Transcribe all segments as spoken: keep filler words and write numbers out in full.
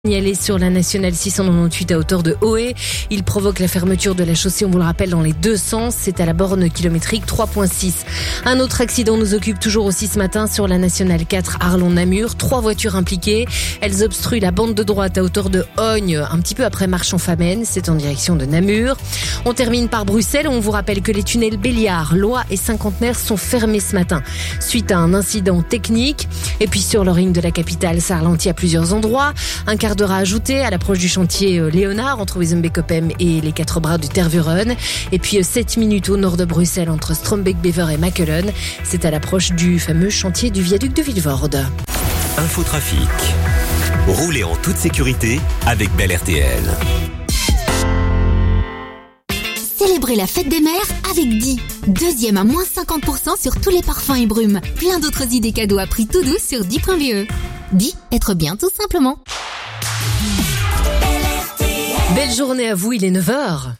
Signalé sur la nationale six cent quatre-vingt-dix-huit à hauteur de Oé. Il provoque la fermeture de la chaussée, on vous le rappelle, dans les deux sens. C'est à la borne kilométrique trois virgule six. Un autre accident nous occupe toujours aussi ce matin sur la nationale quatre Arlon-Namur. Trois voitures impliquées. Elles obstruent la bande de droite à hauteur de Ogne, un petit peu après Marchand-Famenne. C'est en direction de Namur. On termine par Bruxelles. On vous rappelle que les tunnels Béliard, Loire et Cinquantenaire sont fermés ce matin suite à un incident technique. Et puis sur le ring de la capitale, ça ralentit à plusieurs endroits. Un quart d'heure à ajouter à l'approche du chantier Léonard entre Wezenbeek-Oppem et les quatre bras du Tervuren. Et puis sept minutes au nord de Bruxelles entre Strombeek-Bever et Makelen. C'est à l'approche du fameux chantier du viaduc de Vilvoorde. Infotrafic. Roulez en toute sécurité avec Bel R T L. Célébrez la fête des mères avec Di. Deuxième à moins cinquante pour cent sur tous les parfums et brumes. Plein d'autres idées cadeaux à prix tout doux sur di point b e. Di, être bien tout simplement. Belle journée à vous, il est neuf heures.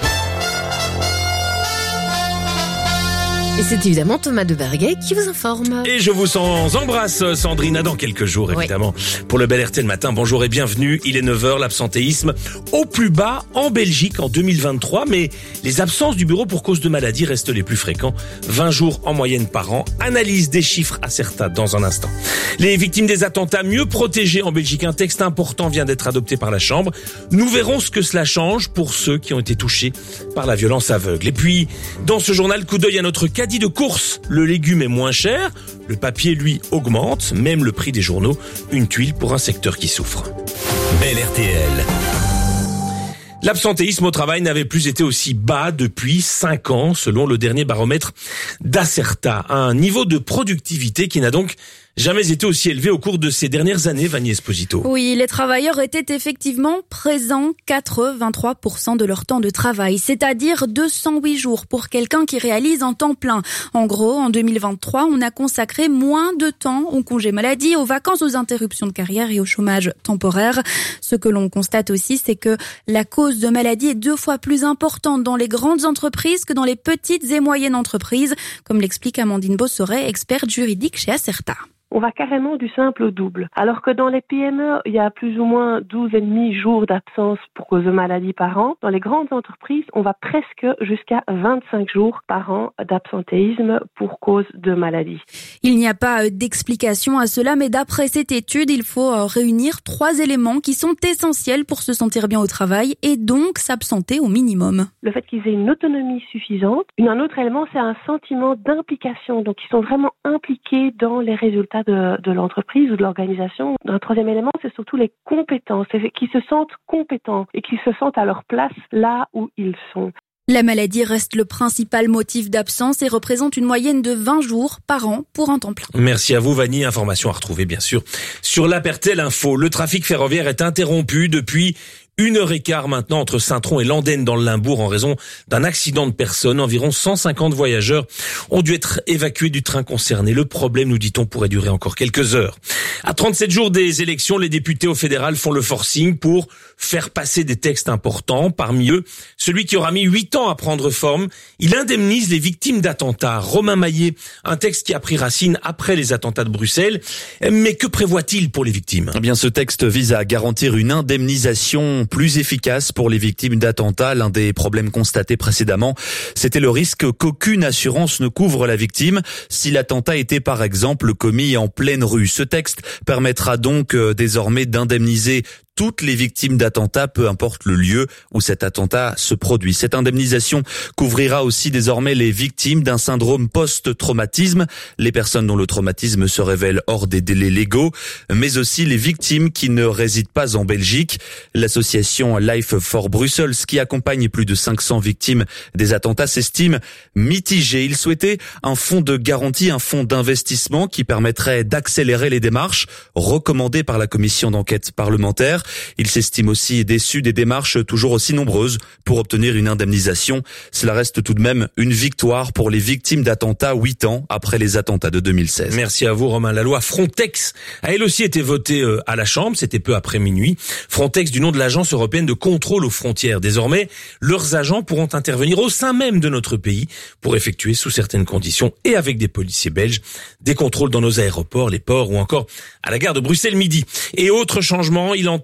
Et c'est évidemment Thomas de Berguet qui vous informe. Et je vous embrasse, Sandrine, dans quelques jours, évidemment, oui. Pour le Bel R T L matin. Bonjour et bienvenue. Il est neuf heures, l'absentéisme au plus bas en Belgique en deux mille vingt-trois. Mais les absences du bureau pour cause de maladie restent les plus fréquents. vingt jours en moyenne par an. Analyse des chiffres Acerta dans un instant. Les victimes des attentats mieux protégées en Belgique. Un texte important vient d'être adopté par la Chambre. Nous verrons ce que cela change pour ceux qui ont été touchés par la violence aveugle. Et puis, dans ce journal, coup d'œil à notre caddie de course. Le légume est moins cher, le papier, lui, augmente, même le prix des journaux, une tuile pour un secteur qui souffre. Bel R T L. L'absentéisme au travail n'avait plus été aussi bas depuis cinq ans, selon le dernier baromètre d'Acerta. Un niveau de productivité qui n'a donc jamais été aussi élevé au cours de ces dernières années, Vanny Esposito. Oui, les travailleurs étaient effectivement présents quatre-vingt-trois pour cent de leur temps de travail, c'est-à-dire deux cent huit jours pour quelqu'un qui réalise en temps plein. En gros, en deux mille vingt-trois, on a consacré moins de temps aux congés maladie, aux vacances, aux interruptions de carrière et au chômage temporaire. Ce que l'on constate aussi, c'est que la cause de maladie est deux fois plus importante dans les grandes entreprises que dans les petites et moyennes entreprises, comme l'explique Amandine Bossoret, experte juridique chez Acerta. On va carrément du simple au double. Alors que dans les P M E, il y a plus ou moins douze virgule cinq jours d'absence pour cause de maladie par an. Dans les grandes entreprises, on va presque jusqu'à vingt-cinq jours par an d'absentéisme pour cause de maladie. Il n'y a pas d'explication à cela, mais d'après cette étude, il faut réunir trois éléments qui sont essentiels pour se sentir bien au travail et donc s'absenter au minimum. Le fait qu'ils aient une autonomie suffisante. Un autre élément, c'est un sentiment d'implication. Donc, ils sont vraiment impliqués dans les résultats De, de l'entreprise ou de l'organisation. Un troisième élément, c'est surtout les compétences, qui se sentent compétents et qui se sentent à leur place là où ils sont. La maladie reste le principal motif d'absence et représente une moyenne de vingt jours par an pour un temps plein. Merci à vous, Vanny. Information à retrouver, bien sûr, sur l'A P R T L Info. Le trafic ferroviaire est interrompu depuis une heure et quart maintenant entre Saint-Tron et Landenne dans le Limbourg en raison d'un accident de personnes. Environ cent cinquante voyageurs ont dû être évacués du train concerné. Le problème, nous dit-on, pourrait durer encore quelques heures. À trente-sept jours des élections, les députés au fédéral font le forcing pour faire passer des textes importants. Parmi eux, celui qui aura mis huit ans à prendre forme. Il indemnise les victimes d'attentats. Romain Maillet, un texte qui a pris racine après les attentats de Bruxelles. Mais que prévoit-il pour les victimes ? Eh bien, ce texte vise à garantir une indemnisation plus efficace pour les victimes d'attentats. L'un des problèmes constatés précédemment, c'était le risque qu'aucune assurance ne couvre la victime si l'attentat était par exemple commis en pleine rue. Ce texte permettra donc euh, désormais d'indemniser toutes les victimes d'attentats, peu importe le lieu où cet attentat se produit. Cette indemnisation couvrira aussi désormais les victimes d'un syndrome post-traumatisme, les personnes dont le traumatisme se révèle hors des délais légaux, mais aussi les victimes qui ne résident pas en Belgique. L'association Life for Brussels, qui accompagne plus de cinq cents victimes des attentats, s'estime mitigée. Il souhaitait un fonds de garantie, un fonds d'investissement qui permettrait d'accélérer les démarches recommandées par la commission d'enquête parlementaire. Il s'estime aussi déçu des démarches toujours aussi nombreuses pour obtenir une indemnisation. Cela reste tout de même une victoire pour les victimes d'attentats huit ans après les attentats de deux mille seize. Merci à vous, Romain. La loi Frontex a elle aussi été votée à la Chambre, c'était peu après minuit. Frontex, du nom de l'Agence européenne de contrôle aux frontières. Désormais, leurs agents pourront intervenir au sein même de notre pays pour effectuer sous certaines conditions et avec des policiers belges des contrôles dans nos aéroports, les ports ou encore à la gare de Bruxelles Midi. Et autre changement, il entend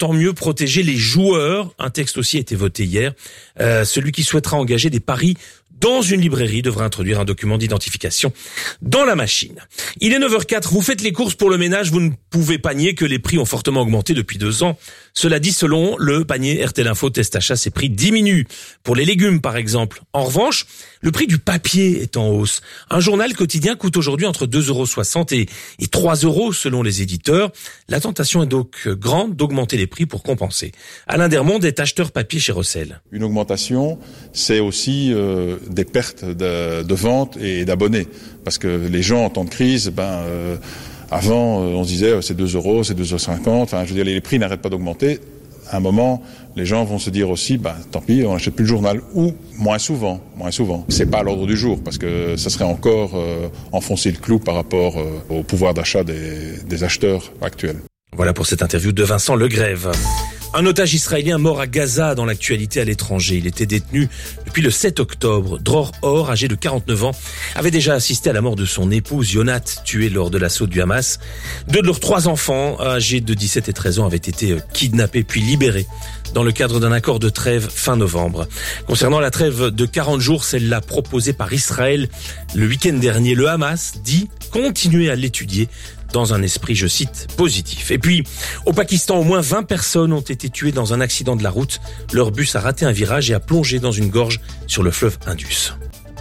entend mieux protéger les joueurs. Un texte aussi a été voté hier. Euh, celui qui souhaitera engager des paris dans une librairie devra introduire un document d'identification dans la machine. Il est neuf heures quatre, vous faites les courses pour le ménage, vous ne pouvez pas nier que les prix ont fortement augmenté depuis deux ans. Cela dit, selon le panier R T L Info Test Achat, ces prix diminuent. Pour les légumes, par exemple. En revanche, le prix du papier est en hausse. Un journal quotidien coûte aujourd'hui entre deux euros soixante et, et trois euros selon les éditeurs. La tentation est donc grande d'augmenter les prix pour compenser. Alain Dermonde est acheteur papier chez Rossel. Une augmentation, c'est aussi euh, des pertes de, de ventes et d'abonnés. Parce que les gens, en temps de crise, ben... Euh, Avant, on se disait c'est deux euros, c'est deux euros cinquante. Enfin, je veux dire, les prix n'arrêtent pas d'augmenter. À un moment, les gens vont se dire aussi, bah, tant pis, on n'achète plus le journal. Ou moins souvent, moins souvent. C'est pas à l'ordre du jour, parce que ça serait encore euh, enfoncer le clou par rapport euh, au pouvoir d'achat des, des acheteurs actuels. Voilà pour cette interview de Vincent Legrève. Un otage israélien mort à Gaza dans l'actualité à l'étranger. Il était détenu depuis le sept octobre. Dror Or, âgé de quarante-neuf ans, avait déjà assisté à la mort de son épouse Yonat, tuée lors de l'assaut du Hamas. Deux de leurs trois enfants, âgés de dix-sept et treize ans, avaient été kidnappés puis libérés dans le cadre d'un accord de trêve fin novembre. Concernant la trêve de quarante jours, celle-là proposée par Israël le week-end dernier, le Hamas dit continuer à l'étudier dans un esprit, je cite, positif. Et puis, au Pakistan, au moins vingt personnes ont été tuées dans un accident de la route. Leur bus a raté un virage et a plongé dans une gorge sur le fleuve Indus.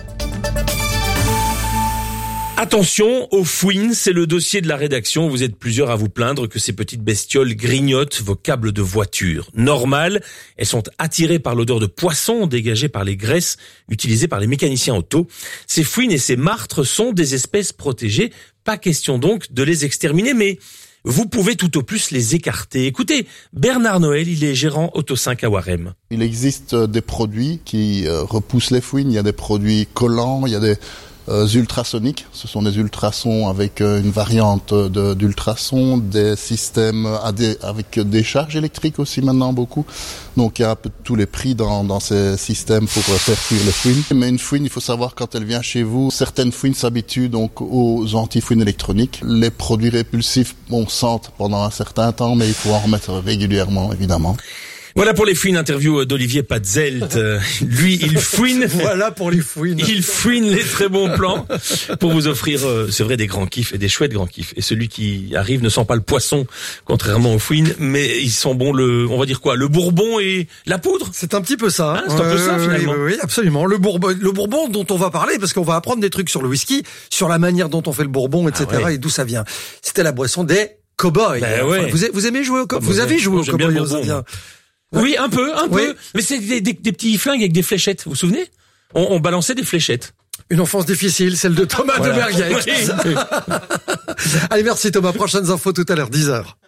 Attention aux fouines, c'est le dossier de la rédaction. Vous êtes plusieurs à vous plaindre que ces petites bestioles grignotent vos câbles de voiture. Normal, elles sont attirées par l'odeur de poisson dégagée par les graisses utilisées par les mécaniciens auto. Ces fouines et ces martres sont des espèces protégées. Pas question donc de les exterminer, mais vous pouvez tout au plus les écarter. Écoutez, Bernard Noël, il est gérant Auto cinq à Warem. Il existe des produits qui euh, repoussent les fouines. Il y a des produits collants, il y a des euh, ultrasoniques. Ce sont des ultrasons avec euh, une variante de, d'ultrasons, des systèmes à des, avec des charges électriques aussi maintenant beaucoup. Donc il y a un peu tous les prix dans, dans ces systèmes pour faire cuire les fouines. Mais une fouine, il faut savoir quand elle vient chez vous, certaines fouines s'habituent donc aux anti-fouines électroniques. Les produits répulsifs, on sentent pendant un certain temps, mais il faut en remettre régulièrement, évidemment. Voilà pour les fouines, interview d'Olivier Patzelt. Lui, il fouine. Voilà pour les fouines. Il fouine les très bons plans pour vous offrir, euh, c'est vrai, des grands kiffs et des chouettes grands kiffs. Et celui qui arrive ne sent pas le poisson, contrairement aux fouines, mais ils sent bon le, on va dire quoi, le bourbon et la poudre. C'est un petit peu ça. Hein, c'est un peu ça, finalement. Oui, oui, absolument. Le bourbon, le bourbon dont on va parler, parce qu'on va apprendre des trucs sur le whisky, sur la manière dont on fait le bourbon, et cetera, ah ouais. Et d'où ça vient. C'était la boisson des cow-boys. Ben ouais. Enfin, vous, vous aimez jouer au cow-boy? Vous avez joué au cow-boy aux Indiens? Oui, un peu, un oui. peu. Mais c'est des, des, des petits flingues avec des fléchettes. Vous vous souvenez? On, on balançait des fléchettes. Une enfance difficile, celle de Thomas voilà. de Berguet. Allez, merci Thomas. Prochaines infos tout à l'heure, dix heures.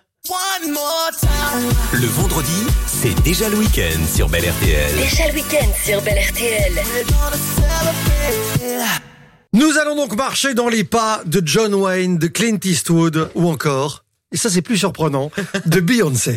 Le vendredi, c'est déjà le week-end sur Bel R T L. Déjà le week-end sur Bel R T L. Nous allons donc marcher dans les pas de John Wayne, de Clint Eastwood ou encore, et ça c'est plus surprenant, de Beyoncé.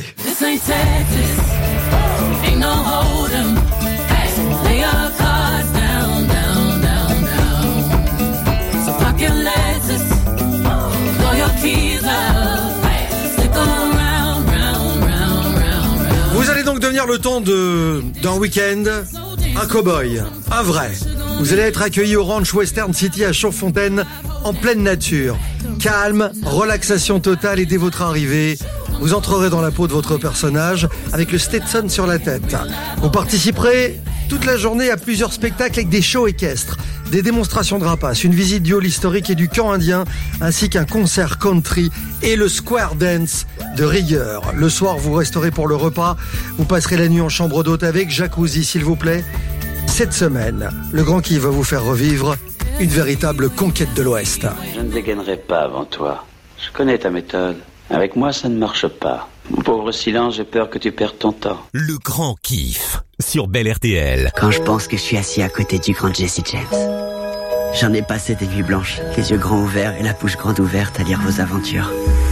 Vous allez donc devenir le temps de d'un week-end un cow-boy, un vrai. Vous allez être accueilli au Ranch Western City à Chaudfontaine, en pleine nature. Calme, relaxation totale, et dès votre arrivée, vous entrerez dans la peau de votre personnage avec le Stetson sur la tête. Vous participerez toute la journée à plusieurs spectacles avec des shows équestres, des démonstrations de rapaces, une visite du hall historique et du camp indien, ainsi qu'un concert country et le square dance de rigueur. Le soir, vous resterez pour le repas. Vous passerez la nuit en chambre d'hôte avec jacuzzi, s'il vous plaît. Cette semaine, le Grand Kiff va vous faire revivre une véritable conquête de l'Ouest. Je ne dégainerai pas avant toi. Je connais ta méthode. Avec moi, ça ne marche pas. Mon pauvre silence, j'ai peur que tu perdes ton temps. Le Grand Kiff sur Bel R T L. Quand je pense que je suis assis à côté du grand Jesse James, j'en ai passé des nuits blanches, les yeux grands ouverts et la bouche grande ouverte à lire vos aventures.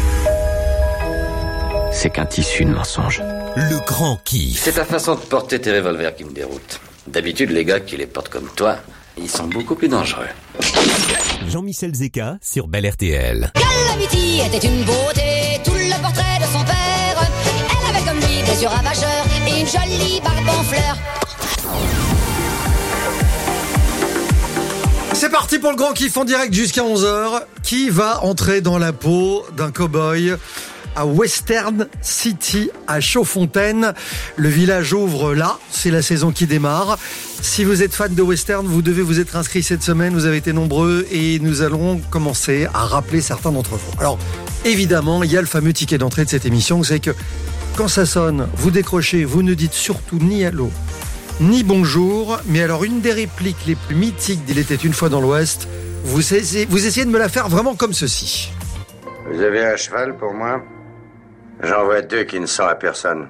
C'est qu'un tissu de mensonges. Le Grand Kiff. C'est ta façon de porter tes revolvers qui me déroute. D'habitude, les gars qui les portent comme toi, ils sont beaucoup plus dangereux. Jean-Michel Zeka sur Bel R T L. Calamity était une beauté, tout le portrait de son père. Elle avait comme lui des yeux ravageurs et une jolie barbe en fleurs. C'est parti pour le grand kiff en direct jusqu'à onze heures. Qui va entrer dans la peau d'un cow-boy à Western City, à Chaudfontaine? Le village ouvre là, c'est la saison qui démarre. Si vous êtes fan de western, vous devez vous être inscrit cette semaine, vous avez été nombreux et nous allons commencer à rappeler certains d'entre vous. Alors, évidemment, il y a le fameux ticket d'entrée de cette émission, vous savez que quand ça sonne, vous décrochez, vous ne dites surtout ni allô, ni bonjour, mais alors une des répliques les plus mythiques d'Il était une fois dans l'Ouest, vous essayez, vous essayez de me la faire vraiment comme ceci. Vous avez un cheval pour moi? J'en vois deux qui ne sont à personne.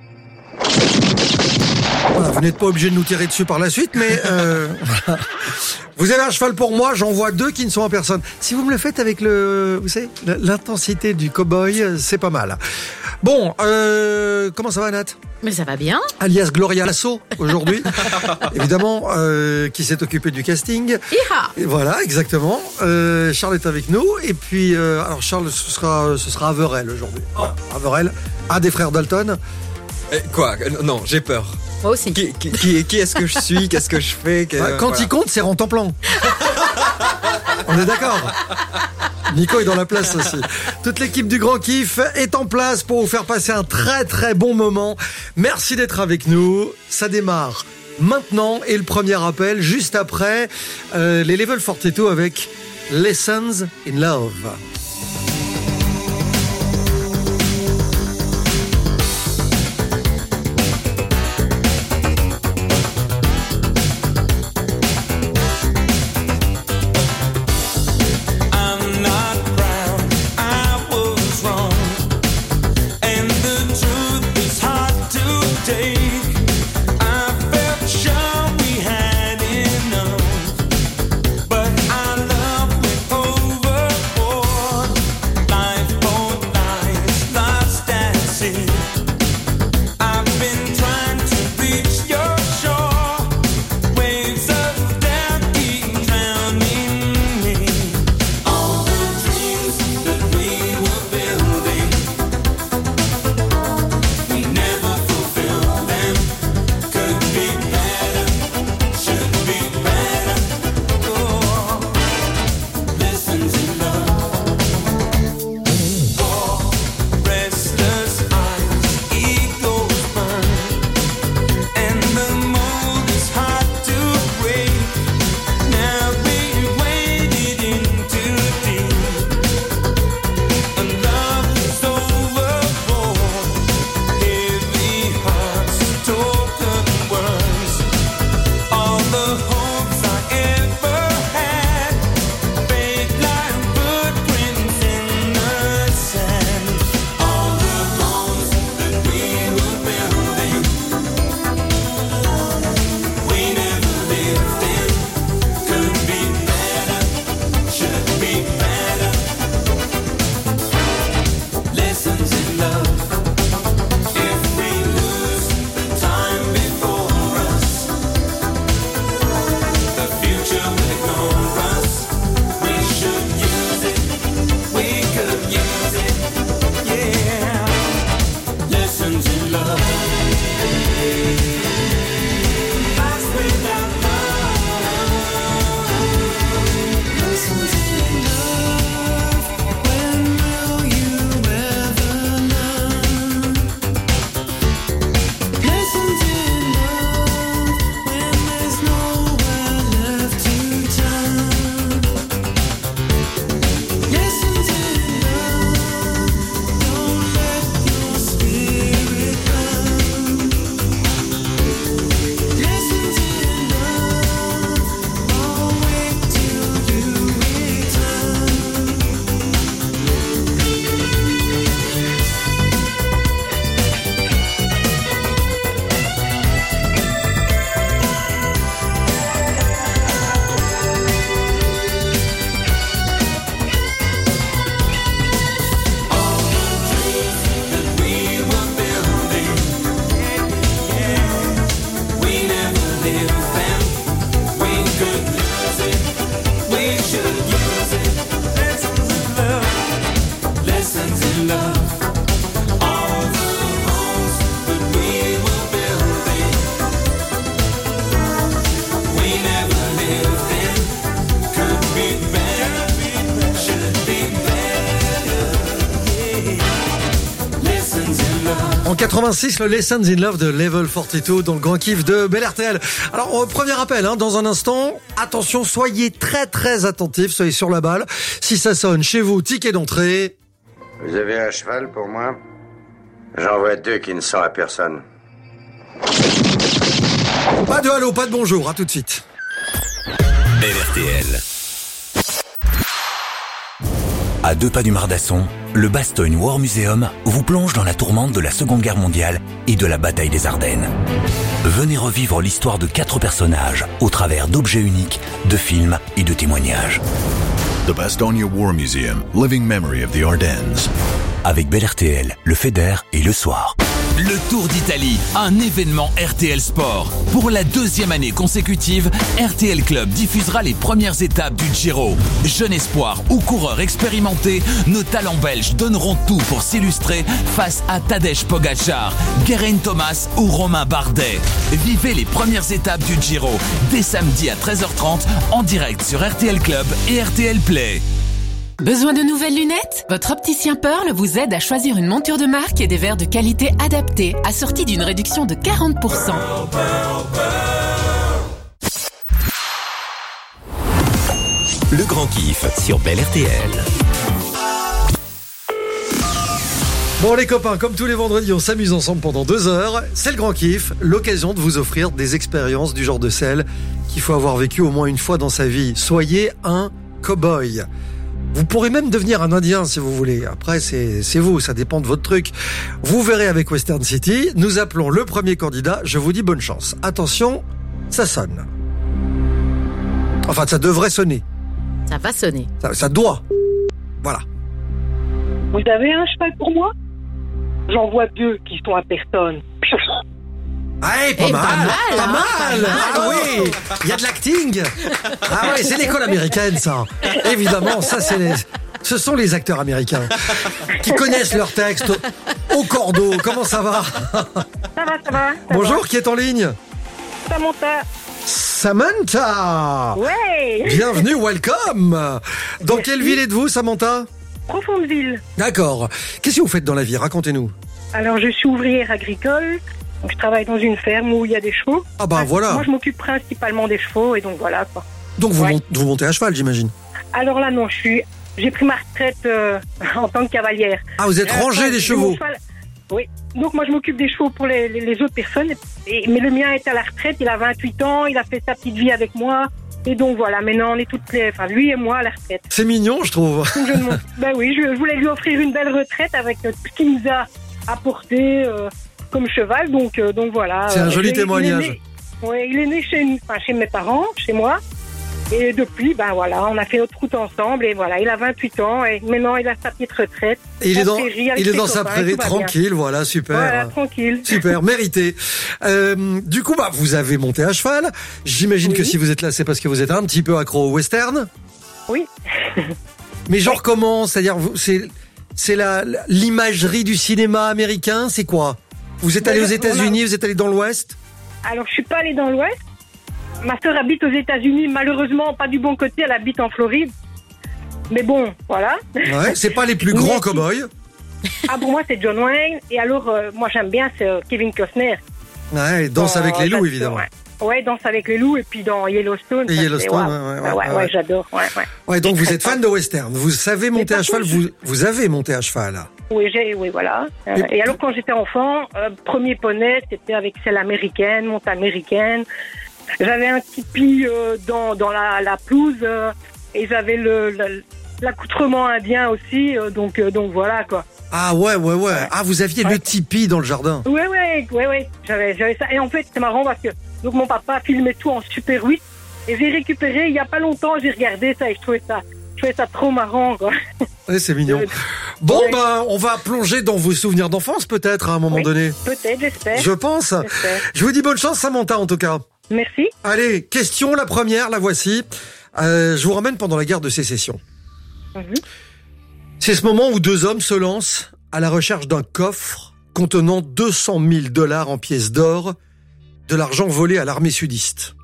Voilà, vous n'êtes pas obligé de nous tirer dessus par la suite, mais euh, voilà. Vous avez un cheval pour moi, j'en vois deux qui ne sont à personne. Si vous me le faites avec le, vous savez, l'intensité du cow-boy, c'est pas mal. Bon, euh, comment ça va, Nat? Mais ça va bien. Alias Gloria Lasso, aujourd'hui. Évidemment, euh, qui s'est occupé du casting. Iha. Et voilà, exactement. Euh, Charles est avec nous. Et puis, euh, alors Charles, ce sera, ce sera Averell aujourd'hui. Oh. Averell, un des frères Dalton. Eh, quoi? Non, j'ai peur. Moi aussi. Qui, qui, qui, qui est-ce que je suis? Qu'est-ce que je fais? Que, bah, Quand voilà. il compte, c'est rend en plan. On est d'accord? Nico est dans la place aussi. Toute l'équipe du Grand Kiff est en place pour vous faire passer un très très bon moment. Merci d'être avec nous. Ça démarre maintenant et le premier appel juste après euh, les Level quarante-deux avec Lessons in Love. Never fulfill them. quatre-vingt-six, le Lessons in Love de Level quarante-deux dans le grand kiff de Bel R T L. Alors, premier appel, hein, dans un instant. Attention, soyez très très attentifs, soyez sur la balle. Si ça sonne chez vous, ticket d'entrée. Vous avez un cheval pour moi? J'en vois deux qui ne sont à personne. Pas de allô, pas de bonjour, à tout de suite. Bel R T L. À deux pas du Mardasson, le Bastogne War Museum vous plonge dans la tourmente de la Seconde Guerre mondiale et de la bataille des Ardennes. Venez revivre l'histoire de quatre personnages au travers d'objets uniques, de films et de témoignages. The Bastogne War Museum, Living Memory of the Ardennes. Avec Bel R T L, le Feder et le soir. Le Tour d'Italie, un événement R T L Sport. Pour la deuxième année consécutive, R T L Club diffusera les premières étapes du Giro. Jeunes espoirs ou coureurs expérimentés, nos talents belges donneront tout pour s'illustrer face à Tadej Pogacar, Geraint Thomas ou Romain Bardet. Vivez les premières étapes du Giro dès samedi à treize heures trente en direct sur R T L Club et R T L Play. Besoin de nouvelles lunettes? Votre opticien Pearl vous aide à choisir une monture de marque et des verres de qualité adaptés, assortis d'une réduction de quarante pour cent. Le grand kiff sur Bel R T L. Bon les copains, comme tous les vendredis, on s'amuse ensemble pendant deux heures. C'est le grand kiff, l'occasion de vous offrir des expériences du genre de celles qu'il faut avoir vécu au moins une fois dans sa vie. Soyez un cow-boy. Vous pourrez même devenir un Indien si vous voulez. Après, c'est, c'est vous, ça dépend de votre truc. Vous verrez avec Western City. Nous appelons le premier candidat. Je vous dis bonne chance. Attention, ça sonne. Enfin, ça devrait sonner. Ça va sonner. Ça, ça doit. Voilà. Vous avez un cheval pour moi? J'en vois deux qui sont à personne. Ah, hey, pas, Eh, mal, pas mal, pas hein, mal, pas mal. Ah oui, il y a de l'acting. Ah oui, c'est l'école américaine, ça. Évidemment, ça, c'est les, ce sont les acteurs américains qui connaissent leurs textes au cordeau. Comment ça va? Ça va, ça va. Ça Bonjour, va. qui est en ligne? Samantha. Samantha. Ouais. Bienvenue, welcome. Dans quelle ville êtes-vous, Samantha? Profondeville. D'accord. Qu'est-ce que vous faites dans la vie? Racontez-nous. Alors, je suis ouvrière agricole. Donc, je travaille dans une ferme où il y a des chevaux. Ah bah voilà. Moi, je m'occupe principalement des chevaux et donc voilà quoi. Donc vous, Ouais. mont- vous montez à cheval, j'imagine. Alors là, non, je suis, j'ai pris ma retraite euh, en tant que cavalière. Ah, vous êtes Euh, rangé quand des j'ai chevaux. mon cheval- Oui. Donc moi, je m'occupe des chevaux pour les, les, les autres personnes. Et, mais le mien est à la retraite. Il a vingt-huit ans. Il a fait sa petite vie avec moi. Et donc voilà. Maintenant, on est toutes les, enfin lui et moi à la retraite. C'est mignon, je trouve. Donc, je ne m'en- ben oui, je voulais lui offrir une belle retraite avec euh, tout ce qu'il nous a apporté euh, comme cheval. Donc, euh, donc voilà. C'est un Euh, joli il est- témoignage. Il est né, ouais, il est né chez, nous- enfin, chez mes parents, chez moi. Et depuis, ben voilà, on a fait notre route ensemble. Et voilà, il a vingt-huit ans et maintenant il a sa petite retraite. Et il est en dans, prairie avec il est ses dans sa copains, prairie, tout va bien. tranquille, voilà, super. Voilà, tranquille. Super, mérité. Euh, du coup, bah, vous avez monté à cheval. J'imagine Oui. que si vous êtes là, c'est parce que vous êtes un petit peu accro au western. Oui. Mais genre comment? C'est-à-dire, vous- c'est, c'est la, l'imagerie du cinéma américain, c'est quoi? Vous êtes allé aux Ben, on a- États-Unis, vous êtes allé dans l'Ouest? Alors, je suis pas allée dans l'Ouest. Ma sœur habite aux États-Unis, malheureusement pas du bon côté, elle habite en Floride. Mais bon, voilà. Ouais, c'est pas les plus grands cow-boys. Ah, pour moi, c'est John Wayne. Et alors, euh, moi, j'aime bien, c'est euh, Kevin Costner. Ouais, Danse Dans- avec les loups, dans- évidemment. Ouais. Ouais, Danse avec les loups. Et puis dans Yellowstone. Et ça, Yellowstone, c'est- waouh. ouais, ouais, Ah ouais, ouais, ouais. j'adore. Ouais, ouais. Ouais, donc vous Très êtes fan de western. Vous savez monter par à cheval, contre, vous, vous avez monté à cheval. Oui, j'ai, oui, voilà. Euh, Et- et alors, quand j'étais enfant, euh, premier poney, c'était avec celle américaine, monte américaine. J'avais un tipi euh, dans, dans la, la pelouse euh, et j'avais le, le- l'accoutrement indien aussi. euh, donc, euh, donc voilà, quoi. Ah ouais, ouais, ouais. Ah, vous aviez le tipi dans le jardin. Ouais, ouais, ouais, ouais. J'avais, j'avais ça. Et en fait, c'est marrant parce que donc mon papa filmait tout en Super huit et j'ai récupéré il y a pas longtemps. J'ai regardé ça et je trouvais ça, je trouvais ça trop marrant, quoi. Ouais, c'est mignon. Bon, ben, on va plonger dans vos souvenirs d'enfance, peut-être, à un moment Oui, donné. Peut-être, j'espère. Je pense. J'espère. Je vous dis bonne chance, Samantha, en tout cas. Merci. Allez, question, la première, la voici. Euh, je vous ramène pendant la guerre de sécession. Mhm. C'est ce moment où deux hommes se lancent à la recherche d'un coffre contenant deux cent mille dollars en pièces d'or, de l'argent volé à l'armée sudiste.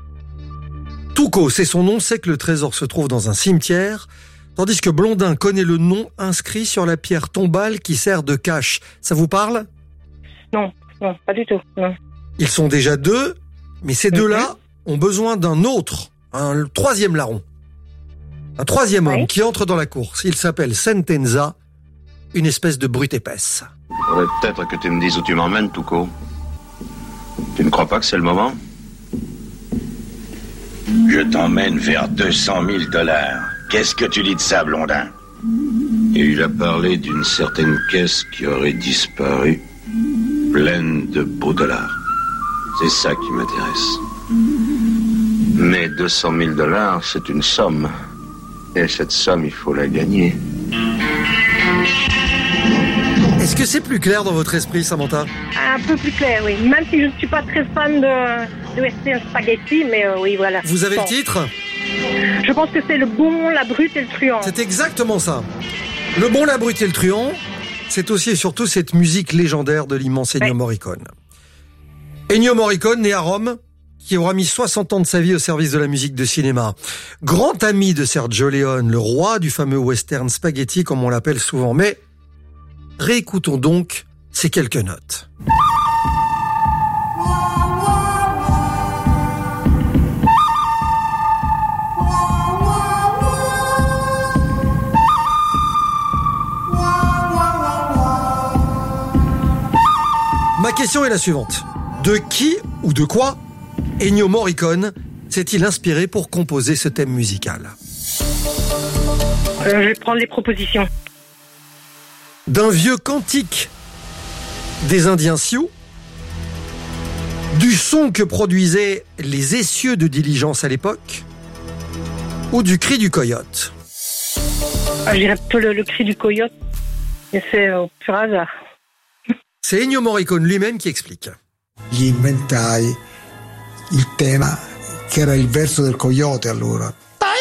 Touko, c'est son nom, sait que le trésor se trouve dans un cimetière, tandis que Blondin connaît le nom inscrit sur la pierre tombale qui sert de cache. Ça vous parle? non, non, pas du tout, non. Ils sont déjà deux, mais ces deux-là ont besoin d'un autre, un troisième larron. Un troisième homme Oui. qui entre dans la course. Il s'appelle Sentenza, une espèce de brute épaisse. Il faudrait peut-être que tu me dises où tu m'emmènes, Touko. Tu ne crois pas que c'est le moment? Je t'emmène vers deux cent mille dollars. Qu'est-ce que tu dis de ça, Blondin? Et il a parlé d'une certaine caisse qui aurait disparu, pleine de beaux dollars. C'est ça qui m'intéresse. Mais deux cent mille dollars, c'est une somme. Et cette somme, il faut la gagner. Est-ce que c'est plus clair dans votre esprit, Samantha? Un peu plus clair, oui. Même si je ne suis pas très fan de, de western spaghetti, mais euh, oui, voilà. Vous avez Bon. le titre? Je pense que c'est le bon, la brute et le truand. C'est exactement ça. Le bon, la brute et le truand, c'est aussi et surtout cette musique légendaire de l'immense Ennio Ouais. Morricone. Ennio Morricone, né à Rome, qui aura mis soixante ans de sa vie au service de la musique de cinéma. Grand ami de Sergio Leone, le roi du fameux western spaghetti, comme on l'appelle souvent. Mais réécoutons donc ces quelques notes. Ma question est la suivante. De qui ou de quoi Ennio Morricone s'est-il inspiré pour composer ce thème musical? Euh, je vais prendre les propositions. D'un vieux cantique des Indiens Sioux, du son que produisaient les essieux de diligence à l'époque, ou du cri du coyote? Ah, je dirais plutôt le, le cri du coyote, mais c'est euh, au pur hasard. C'est Ennio Morricone lui-même qui explique. Gli inventai il tema che era il verso del coyote allora.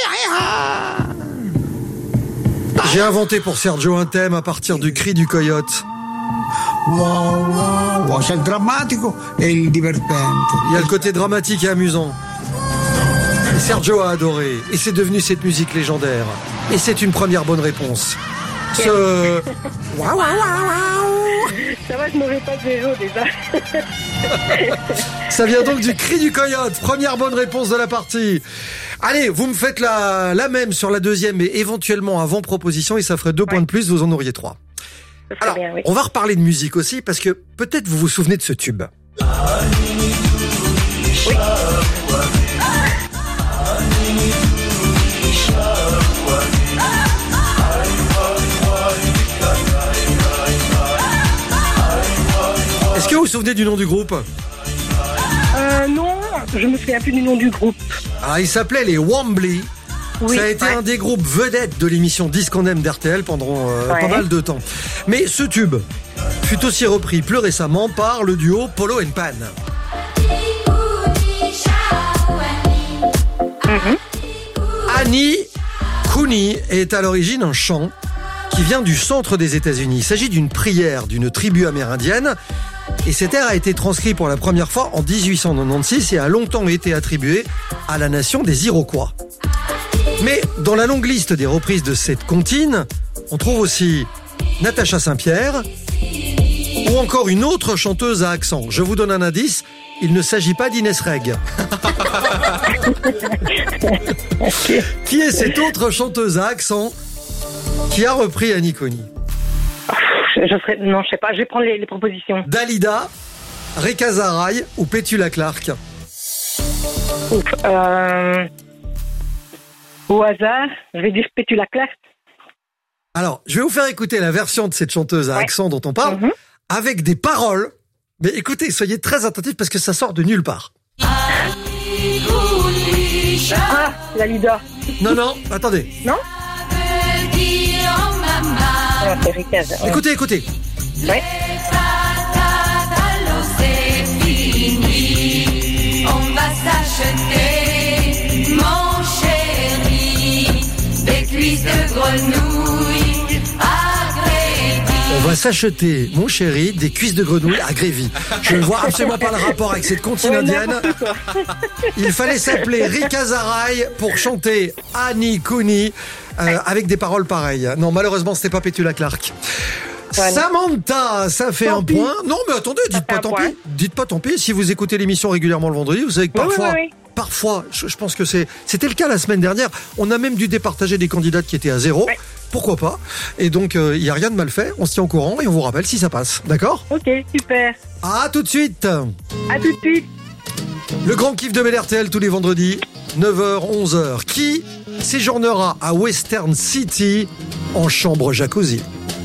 J'ai inventé pour Sergio un thème à partir du cri du coyote. Wow, wow, wow. C'è il drammatico e il divertente. Il y a le côté dramatique et amusant. Et Sergio a adoré. Et c'est devenu cette musique légendaire. Et c'est une première bonne réponse. Ce... Waouh, waouh, waouh. Ça va, je ne m'aurais pas de vélo déjà. Ça vient donc du cri du coyote. Première bonne réponse de la partie. Allez, vous me faites la, la même sur la deuxième, mais éventuellement avant proposition, et ça ferait deux ouais. points de plus, vous en auriez trois. Alors, bien, oui. On va reparler de musique aussi, parce que peut-être vous vous souvenez de ce tube. Oui. Est-ce que vous vous souvenez du nom du groupe? Euh, non, je me souviens plus du nom du groupe. Ah, il s'appelait les Wombley. Oui, ça a été ouais. un des groupes vedettes de l'émission Disque qu'on aime d'R T L pendant euh, ouais. pas mal de temps. Mais ce tube fut aussi repris plus récemment par le duo Polo and Pan. Mm-hmm. Annie Cooney est à l'origine un chant qui vient du centre des États-Unis. Il s'agit d'une prière d'une tribu amérindienne. Et cet air a été transcrit pour la première fois en dix-huit cent quatre-vingt-seize et a longtemps été attribué à la nation des Iroquois. Mais dans la longue liste des reprises de cette comptine, on trouve aussi Natacha Saint-Pierre ou encore une autre chanteuse à accent. Je vous donne un indice, il ne s'agit pas d'Inès Reg. Qui est cette autre chanteuse à accent qui a repris Annie Cooney? Je serais, non, je sais pas, je vais prendre les, les propositions. Dalida, Rika Zaraï ou Petula Clark? Ouf, euh, au hasard, je vais dire Petula Clark. Alors, je vais vous faire écouter la version de cette chanteuse à ouais. accent dont on parle, mm-hmm. avec des paroles. Mais écoutez, soyez très attentifs parce que ça sort de nulle part. Ah, Dalida. Non, non, attendez. Non? Ah, c'est Rika, ouais. Écoutez, écoutez. Ouais. On va s'acheter, mon chéri, des cuisses de grenouille à Grévy. On va s'acheter, mon chéri, des cuisses de grenouille à Grévy. Je ne vois absolument pas le rapport avec cette comptine indienne. Il fallait s'appeler Rika Zaraï pour chanter Annie Cooney. Euh, avec des paroles pareilles. Non, malheureusement, c'était pas Petula Clark. Voilà. Samantha, ça fait Tant un pis. point. Non, mais attendez, Ça dites fait pas un tant point. pis. Dites pas tant pis. Si vous écoutez l'émission régulièrement le vendredi, vous savez que Oui, parfois, oui, oui, oui. parfois, je, je pense que c'est, c'était le cas la semaine dernière. On a même dû départager des candidates qui étaient à zéro. Ouais. Pourquoi pas? Et donc, il euh, n'y a rien de mal fait. On se tient au courant et on vous rappelle si ça passe. D'accord? Ok, super. À tout de suite. À tout de suite. Le grand kiff de Bel R T L tous les vendredis, neuf heures, onze heures. Qui séjournera à Western City en chambre jacuzzi?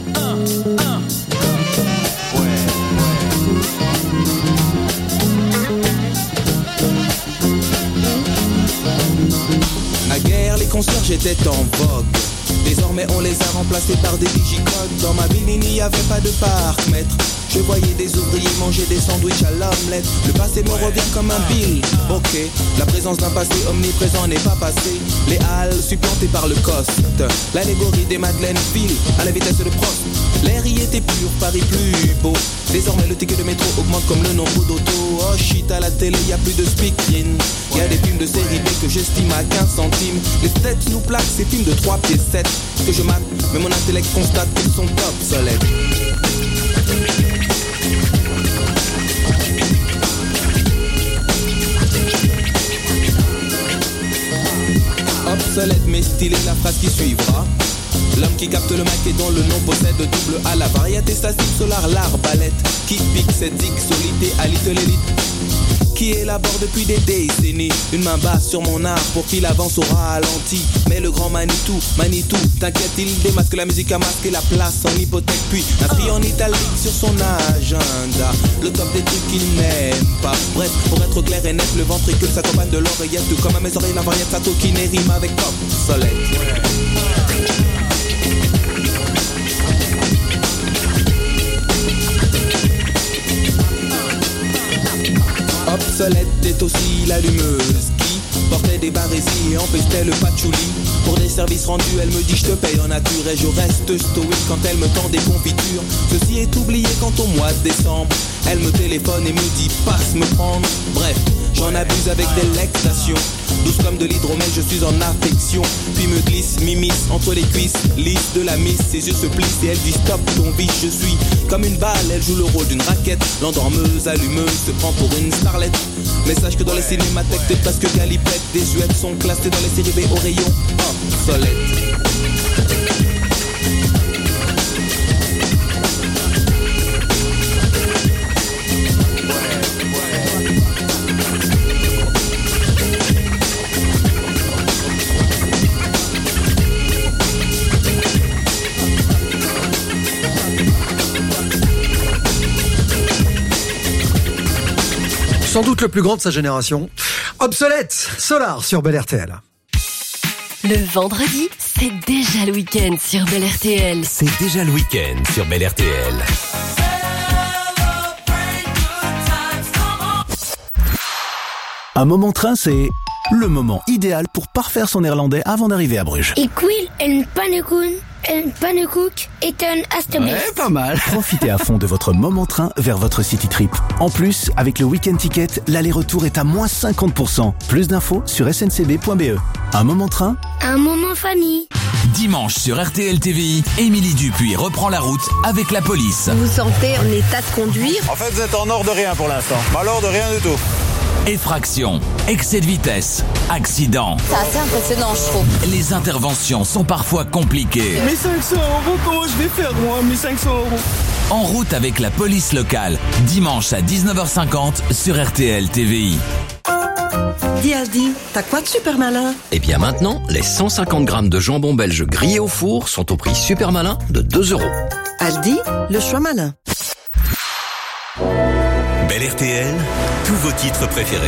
Naguère, les concierges étaient en vogue. Désormais, on les a remplacés par des digicodes. Dans ma ville, il n'y avait pas de parc-mètre. Je voyais des ouvriers manger des sandwichs à l'omelette. Le passé me revient comme un bill. Ok, la présence d'un passé omniprésent n'est pas passé. Les halles supplantées par le coste. L'allégorie des Madeleines file à la vitesse de Prost. L'air y était pur, Paris plus beau. Désormais le ticket de métro augmente comme le nombre d'autos. Oh shit, à la télé y a plus de speak-in. Y a des films de série B que j'estime à quinze centimes. Les têtes nous plaquent ces films de trois pieds sept que je mate, mais mon intellect constate qu'ils sont obsolètes. Obsolète mais stylé, la phrase qui suivra. L'homme qui capte le mic et dont le nom possède double A. La variété statique solar, l'arbalète qui pique cette zig solité à l'élite l'élite. Qui élabore depuis des décennies une main basse sur mon art pour qu'il avance au ralenti. Mais le grand Manitou, Manitou, t'inquiète, il démasque la musique à masquer la place en hypothèque. Puis inscrit en italique sur son agenda le top des trucs qu'il n'aime pas. Bref, pour être clair et net, le ventricule s'accompagne de l'oreillette. Tout comme à mes oreilles, la variété Sato qui n'est rime avec obsolète. Obsolète est aussi l'allumeuse qui portait des barésies et empestait le patchouli. Pour des services rendus, elle me dit je te paye en nature et je reste stoïque quand elle me tend des confitures. Ceci est oublié quand au mois de décembre, elle me téléphone et me dit passe me prendre. Bref, j'en abuse avec délectation. Douce comme de l'hydromel, je suis en affection. Puis me glisse, m'immisce entre les cuisses, lisse de la miss. Ses yeux se plissent et elle dit stop ton biche. Je suis comme une balle, elle joue le rôle d'une raquette. L'endormeuse, allumeuse, se prend pour une starlette. Mais sache que dans les cinémathèques, t'es presque galipette. Des huettes sont classées dans les séries B au rayon obsolète. Sans doute le plus grand de sa génération. Obsolète, Solar sur Bel R T L. Le vendredi, c'est déjà le week-end sur Bel R T L. C'est déjà le week-end sur Bel R T L. Un moment train, c'est le moment idéal pour parfaire son néerlandais avant d'arriver à Bruges. Ik wil een pannenkoek, een pannenkoek eten alstublieft. Ouais, pas mal. Profitez à fond de votre moment train vers votre city trip. En plus, avec le week-end ticket, l'aller-retour est à moins cinquante pour cent. Plus d'infos sur s n c b point b e. Un moment train, un moment famille. Dimanche sur R T L T V I, Émilie Dupuis reprend la route avec la police. Vous vous sentez en état de conduire? En fait, vous êtes en ordre de rien pour l'instant. Malheur de rien du tout. Effraction, excès de vitesse, accident. C'est assez impressionnant, je trouve. Les interventions sont parfois compliquées. Mes cinq cents euros, comment je vais faire moi, mes cinq cents euros? En route avec la police locale, dimanche à dix-neuf heures cinquante sur R T L T V I. Dis Aldi, t'as quoi de super malin? Eh bien maintenant, les cent cinquante grammes de jambon belge grillé au four sont au prix super malin de deux euros. Aldi, le choix malin. Bel R T L, tous vos titres préférés.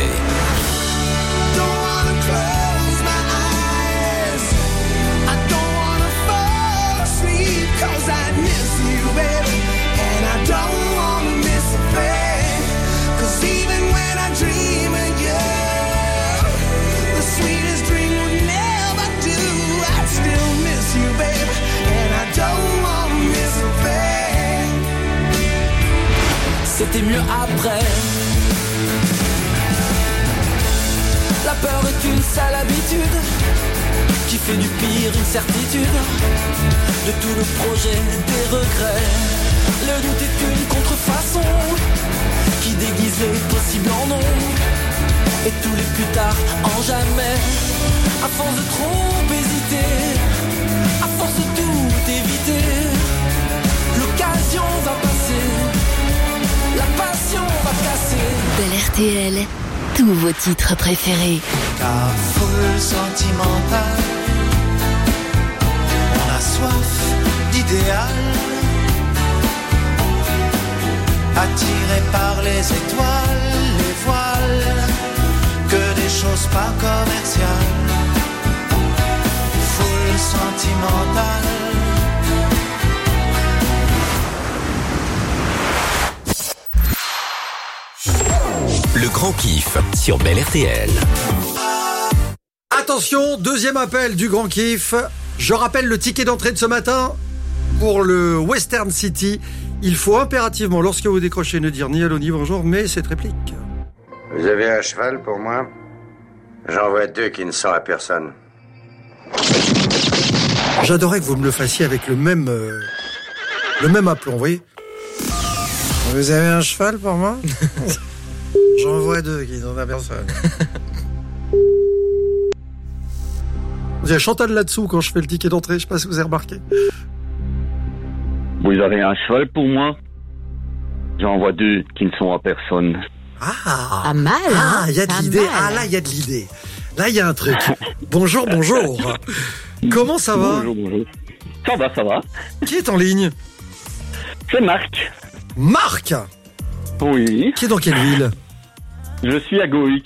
C'était mieux après. La peur est une sale habitude qui fait du pire une certitude. De tout le projet, des regrets. Le doute est une contrefaçon qui déguise les possibles en non. Et tous les plus tard en jamais. À force de trop hésiter, à force de tout éviter, l'occasion va passer, la passion va casser. Belle R T L, tous vos titres préférés. Ta foule sentimentale, on a soif d'idéal, attiré par les étoiles, les voiles, que des choses pas commerciales. Foule sentimentale. Le grand kiff sur Belle R T L. Attention, deuxième appel du grand kiff. Je rappelle le ticket d'entrée de ce matin pour le Western City. Il faut impérativement, lorsque vous décrochez, ne dire ni allô ni bonjour, mais cette réplique. Vous avez un cheval pour moi? J'en vois deux qui ne sont à personne. J'adorais que vous me le fassiez avec le même euh, le même aplomb, vous voyez. Vous avez un cheval pour moi? J'en vois deux qui n'ont à personne. Il y a Chantal là-dessous quand je fais le ticket d'entrée, je sais pas si vous avez remarqué. Vous avez un cheval pour moi? J'en vois deux qui ne sont à personne. Ah, Pas mal, hein? Ah, il y a de Pas l'idée. mal. Ah, là, il y a de l'idée. Là, il y a un truc. Bonjour, bonjour. Comment ça va? Bonjour, bonjour. Ça va, ça va. Qui est en ligne? C'est Marc. Marc? Oui. Qui est dans quelle ville? Je suis à Goïc.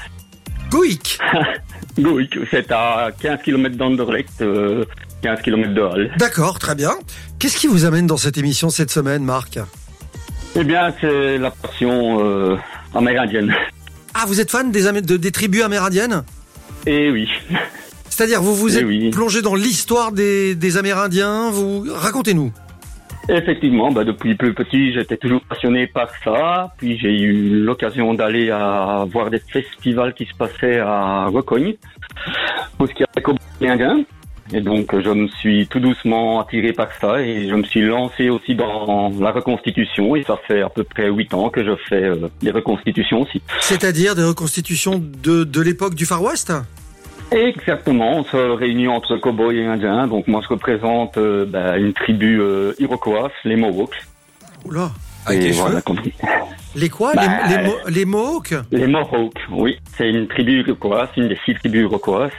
Goïc? Goïc, c'est à quinze kilomètres d'Anderlecht, euh, quinze kilomètres de Halle. D'accord, très bien. Qu'est-ce qui vous amène dans cette émission cette semaine, Marc? Eh bien, c'est la passion euh, amérindienne. Ah, vous êtes fan des, Amé- de- des tribus amérindiennes? Eh oui. C'est-à-dire, vous vous Eh êtes oui. plongé dans l'histoire des, des Amérindiens, vous... Racontez-nous. Effectivement, bah, depuis plus petit, j'étais toujours passionné par ça. Puis j'ai eu l'occasion d'aller à voir des festivals qui se passaient à Recogne, pour ce qui est cowboy indien. Et donc, je me suis tout doucement attiré par ça et je me suis lancé aussi dans la reconstitution. Et ça fait à peu près huit ans que je fais euh, des reconstitutions aussi. C'est-à-dire des reconstitutions de, de l'époque du Far West? Exactement, on se réunit entre cow-boys et indiens. Donc moi, je représente euh, bah, une tribu euh, iroquoise, les Mohawks. Oula. Avec les voilà, cheveux Les quoi? Bah, les, les, Mo- les Mohawks? Les Mohawks, oui. C'est une tribu iroquoise, une des six tribus iroquoises.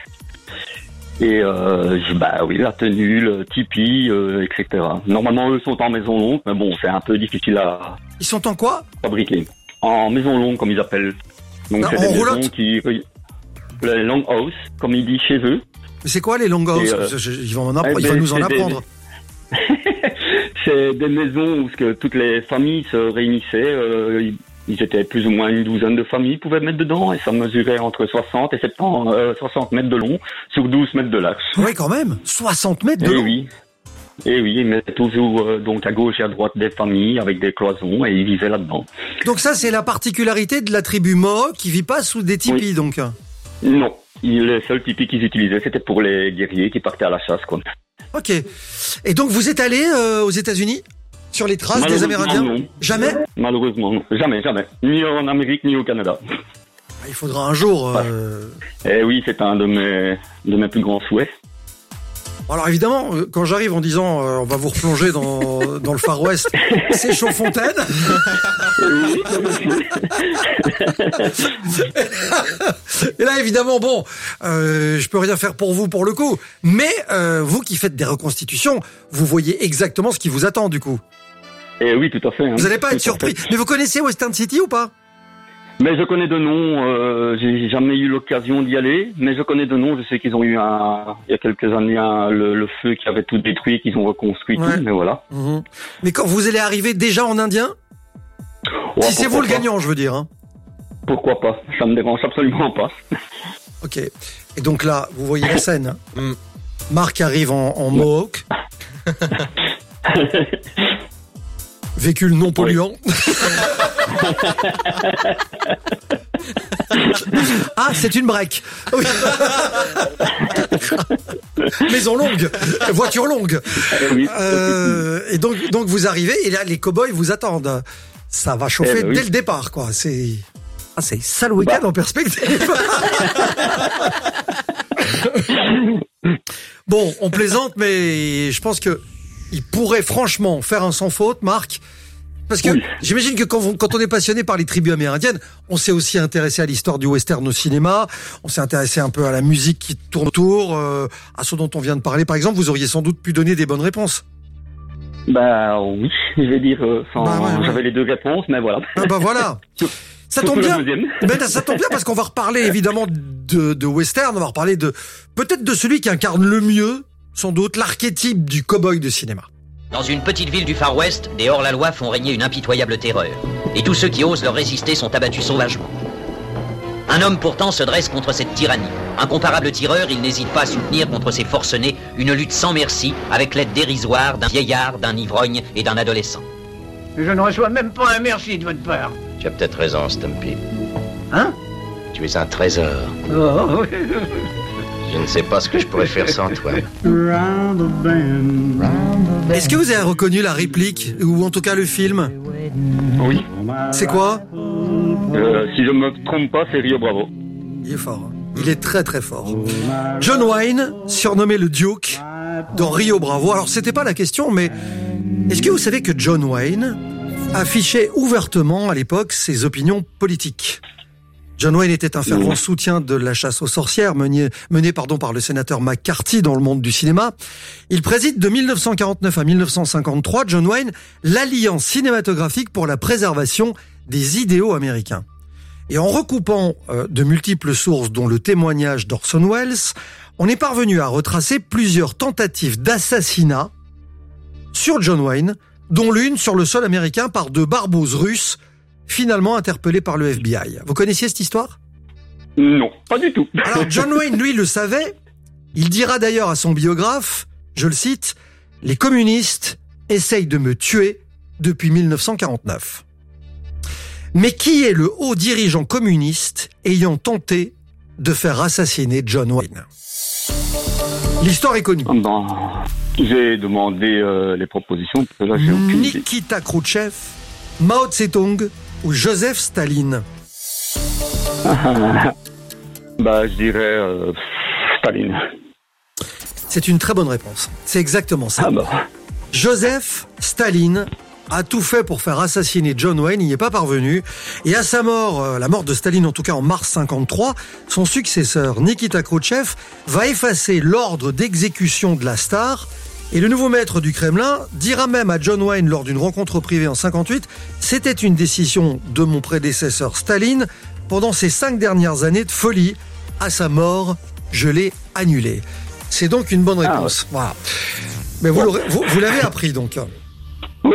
Et euh, je- bah oui, la tenue, le tipi, euh, et cetera. Normalement, eux sont en maison longue, mais bon, c'est un peu difficile à Ils sont en quoi? fabriquer. En maison longue, comme ils appellent. Donc Non, c'est en des maisons roulotte qui... Les long house, comme ils disent chez eux. Mais c'est quoi les longhouses? Et, euh, Ils vont, en appre- eh ils vont ben, nous en c'est des- apprendre. C'est des maisons où ce que toutes les familles se réunissaient. Euh, ils- ils étaient plus ou moins une douzaine de familles qui pouvaient mettre dedans. Et ça mesurait entre soixante et soixante-dix, euh, soixante mètres de long sur douze mètres de large. Oui, quand même. soixante mètres de Et long. oui. Et oui, ils mettaient toujours euh, donc à gauche et à droite des familles avec des cloisons et ils vivaient là-dedans. Donc ça, c'est la particularité de la tribu Mohawk qui vit pas sous des tipis, donc. Non, ils- les seuls tipis qu'ils utilisaient, c'était pour les guerriers qui partaient à la chasse, quoi. Ok. Et donc vous êtes allé euh, aux États-Unis sur les traces des Malheureusement, Amérindiens? non. Jamais? Malheureusement, non. Jamais, jamais. Ni en Amérique, ni au Canada. Il faudra un jour. Euh... Eh oui, c'est un de mes, de mes plus grands souhaits. Alors évidemment, euh, quand j'arrive en disant euh, on va vous replonger dans, dans le Far West, c'est Chaudfontaine. Et là évidemment, bon, euh, je peux rien faire pour vous pour le coup, mais euh, vous qui faites des reconstitutions, vous voyez exactement ce qui vous attend du coup. Eh oui, tout à fait. hein. Vous n'allez pas Tout être à surpris. fait. Mais vous connaissez Western City ou pas? Mais je connais de nom, euh, j'ai jamais eu l'occasion d'y aller, mais je connais de nom, je sais qu'ils ont eu un, il y a quelques années, un, le, le feu qui avait tout détruit, qu'ils ont reconstruit Ouais. tout, mais voilà. Mhm. Mais quand vous allez arriver déjà en indien, Ouais, si c'est vous pourquoi le pas. gagnant, je veux dire. Hein. Pourquoi pas? Ça me dérange absolument pas. Ok. Et donc là, vous voyez la scène. hein. Marc arrive en, en Mohawk. Véhicule non polluant. Ah, c'est une break. Oui. Maison longue, voiture longue. Oui. Euh, et donc, donc vous arrivez et là, les cow-boys vous attendent. Ça va chauffer Eh ben oui. dès le départ, quoi. C'est, ah, c'est ça le week-end Bah. en perspective. Bon, on plaisante, mais je pense que il pourrait franchement faire un sans faute, Marc. Parce que Oui. j'imagine que quand, vous- quand on est passionné par les tribus amérindiennes, on s'est aussi intéressé à l'histoire du western au cinéma, on s'est intéressé un peu à la musique qui tourne autour, euh, à ce dont on vient de parler. Par exemple, vous auriez sans doute pu donner des bonnes réponses. Bah oui, je vais dire, euh, sans- Bah ouais, ouais. j'avais les deux réponses, mais voilà. Ah bah voilà. Ça tombe Surtout la bien. deuxième. Ben, ça tombe bien parce qu'on va reparler évidemment de, de western, on va reparler de peut-être de celui qui incarne le mieux, sans doute, l'archétype du cow-boy de cinéma. Dans une petite ville du Far West, des hors-la-loi font régner une impitoyable terreur. Et tous ceux qui osent leur résister sont abattus sauvagement. Un homme pourtant se dresse contre cette tyrannie. Incomparable tireur, il n'hésite pas à soutenir contre ces forcenés une lutte sans merci avec l'aide dérisoire d'un vieillard, d'un ivrogne et d'un adolescent. Je ne reçois même pas un merci de votre part. Tu as peut-être raison, Stumpy. Hein? Tu es un trésor. Oh. Je ne sais pas ce que je pourrais faire sans toi. Est-ce que vous avez reconnu la réplique, ou en tout cas le film? Oui. C'est quoi? Euh, si je me trompe pas, c'est Rio Bravo. Il est fort, hein. Il est très très fort. John Wayne, surnommé le Duke, dans Rio Bravo. Alors c'était pas la question, mais est-ce que vous savez que John Wayne affichait ouvertement à l'époque ses opinions politiques? John Wayne était un fervent soutien de la chasse aux sorcières menée, menée pardon, par le sénateur McCarthy dans le monde du cinéma. Il préside de mille neuf cent quarante-neuf à mille neuf cent cinquante-trois, John Wayne, l'Alliance cinématographique pour la préservation des idéaux américains. Et en recoupant euh, de multiples sources, dont le témoignage d'Orson Welles, on est parvenu à retracer plusieurs tentatives d'assassinat sur John Wayne, dont l'une sur le sol américain par deux barbouses russes, finalement interpellés par le F B I. Vous connaissiez cette histoire? Non, pas du tout. Alors John Wayne, lui, le savait. Il dira d'ailleurs à son biographe, je le cite, « Les communistes essayent de me tuer depuis mille neuf cent quarante-neuf ». Mais qui est le haut dirigeant communiste ayant tenté de faire assassiner John Wayne? L'histoire est connue. Ben, j'ai demandé euh, les propositions, parce que là, j'ai aucune idée. Nikita Khrouchtchev, Mao Tse-tung ou Joseph Staline? Bah, je dirais euh, Staline. C'est une très bonne réponse. C'est exactement ça. Ah bah. Joseph Staline a tout fait pour faire assassiner John Wayne, il n'y est pas parvenu. Et à sa mort, euh, la mort de Staline en tout cas en mars cinquante-trois, son successeur Nikita Khrouchtchev va effacer l'ordre d'exécution de la star. Et le nouveau maître du Kremlin dira même à John Wayne lors d'une rencontre privée en cinquante-huit, c'était une décision de mon prédécesseur Staline. Pendant ces cinq dernières années de folie, à sa mort, je l'ai annulé. C'est donc une bonne réponse. Ah ouais. Voilà. Mais vous, l'aurez, vous, vous l'avez appris donc. Oui.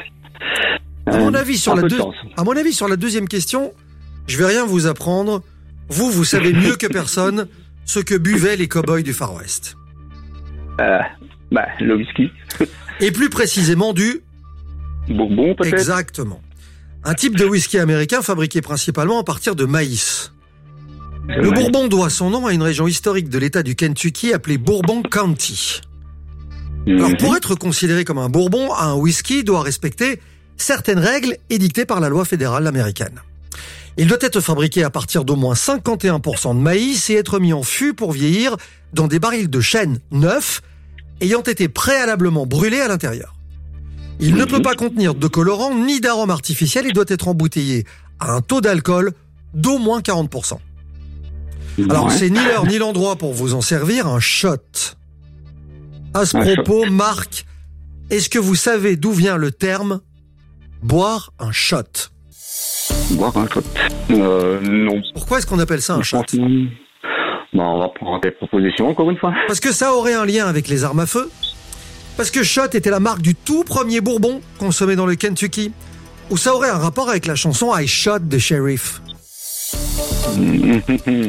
À mon avis, sur Un la peu de deux... chance. à mon avis, sur la deuxième question, je vais rien vous apprendre. Vous, vous savez mieux que personne ce que buvaient les cow-boys du Far West. Euh, bah, le whisky. Et plus précisément du Bourbon, peut-être. Exactement. Un type de whisky américain fabriqué principalement à partir de maïs. Le Bourbon doit son nom à une région historique de l'État du Kentucky appelée Bourbon County. Alors, pour être considéré comme un Bourbon, un whisky doit respecter certaines règles édictées par la loi fédérale américaine. Il doit être fabriqué à partir d'au moins cinquante et un pour cent de maïs et être mis en fût pour vieillir dans des barils de chêne neufs ayant été préalablement brûlés à l'intérieur. Il ne peut pas contenir de colorant ni d'arôme artificiel et doit être embouteillé à un taux d'alcool d'au moins quarante pour cent. Alors, c'est ni l'heure ni l'endroit pour vous en servir un shot. À ce propos, Marc, est-ce que vous savez d'où vient le terme « boire un shot » ? Boire un shot. Euh, non. Pourquoi est-ce qu'on appelle ça un shot ? Bon, on va prendre des propositions encore une fois. Parce que ça aurait un lien avec les armes à feu. Parce que Shot était la marque du tout premier bourbon consommé dans le Kentucky. Ou ça aurait un rapport avec la chanson I Shot the Sheriff. Ouais,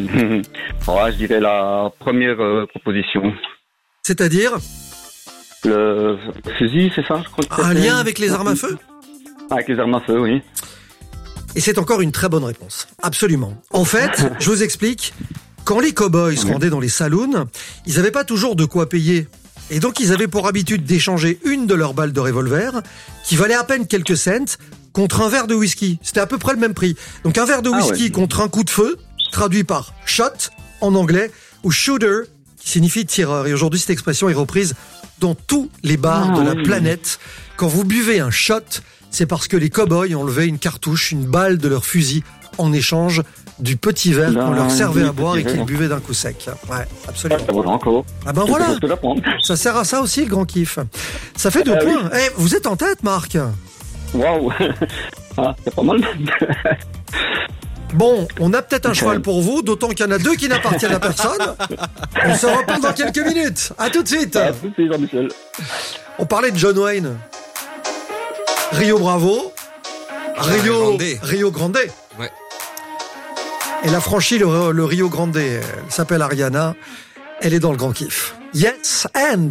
je dirais la première euh, proposition. C'est-à-dire ? Le fusil, c'est ça, je crois que Un lien avec les armes à feu ? Avec les armes à feu, oui. Et c'est encore une très bonne réponse. Absolument. En fait, je vous explique, Quand les cow-boys se rendaient dans les saloons, ils n'avaient pas toujours de quoi payer. Et donc, ils avaient pour habitude d'échanger une de leurs balles de revolver, qui valait à peine quelques cents, contre un verre de whisky. C'était à peu près le même prix. Donc, un verre de whisky ah ouais. contre un coup de feu, traduit par shot en anglais, ou shooter, qui signifie tireur. Et aujourd'hui, cette expression est reprise dans tous les bars ah, de la oui. planète. Quand vous buvez un shot, c'est parce que les cow-boys ont levé une cartouche, une balle de leur fusil en échange du petit verre qu'on leur servait à boire et qu'ils buvaient d'un coup sec. Ouais, absolument. Ah, encore. Ah ben voilà, ça sert à ça aussi le grand kiff. Ça fait deux ah, points. Oui. Hey, vous êtes en tête, Marc. Waouh, ah, c'est pas mal. Bon, on a peut-être un cheval pour vous, d'autant qu'il y en a deux qui n'appartiennent à personne. On se reprend dans quelques minutes. À tout de suite. À tout de suite, Jean-Michel. On parlait de John Wayne. Rio Bravo. Rio, ah, Rio Grande. Ouais. Elle a franchi le, le Rio Grande. Elle s'appelle Ariana. Elle est dans le grand kiff. Yes and.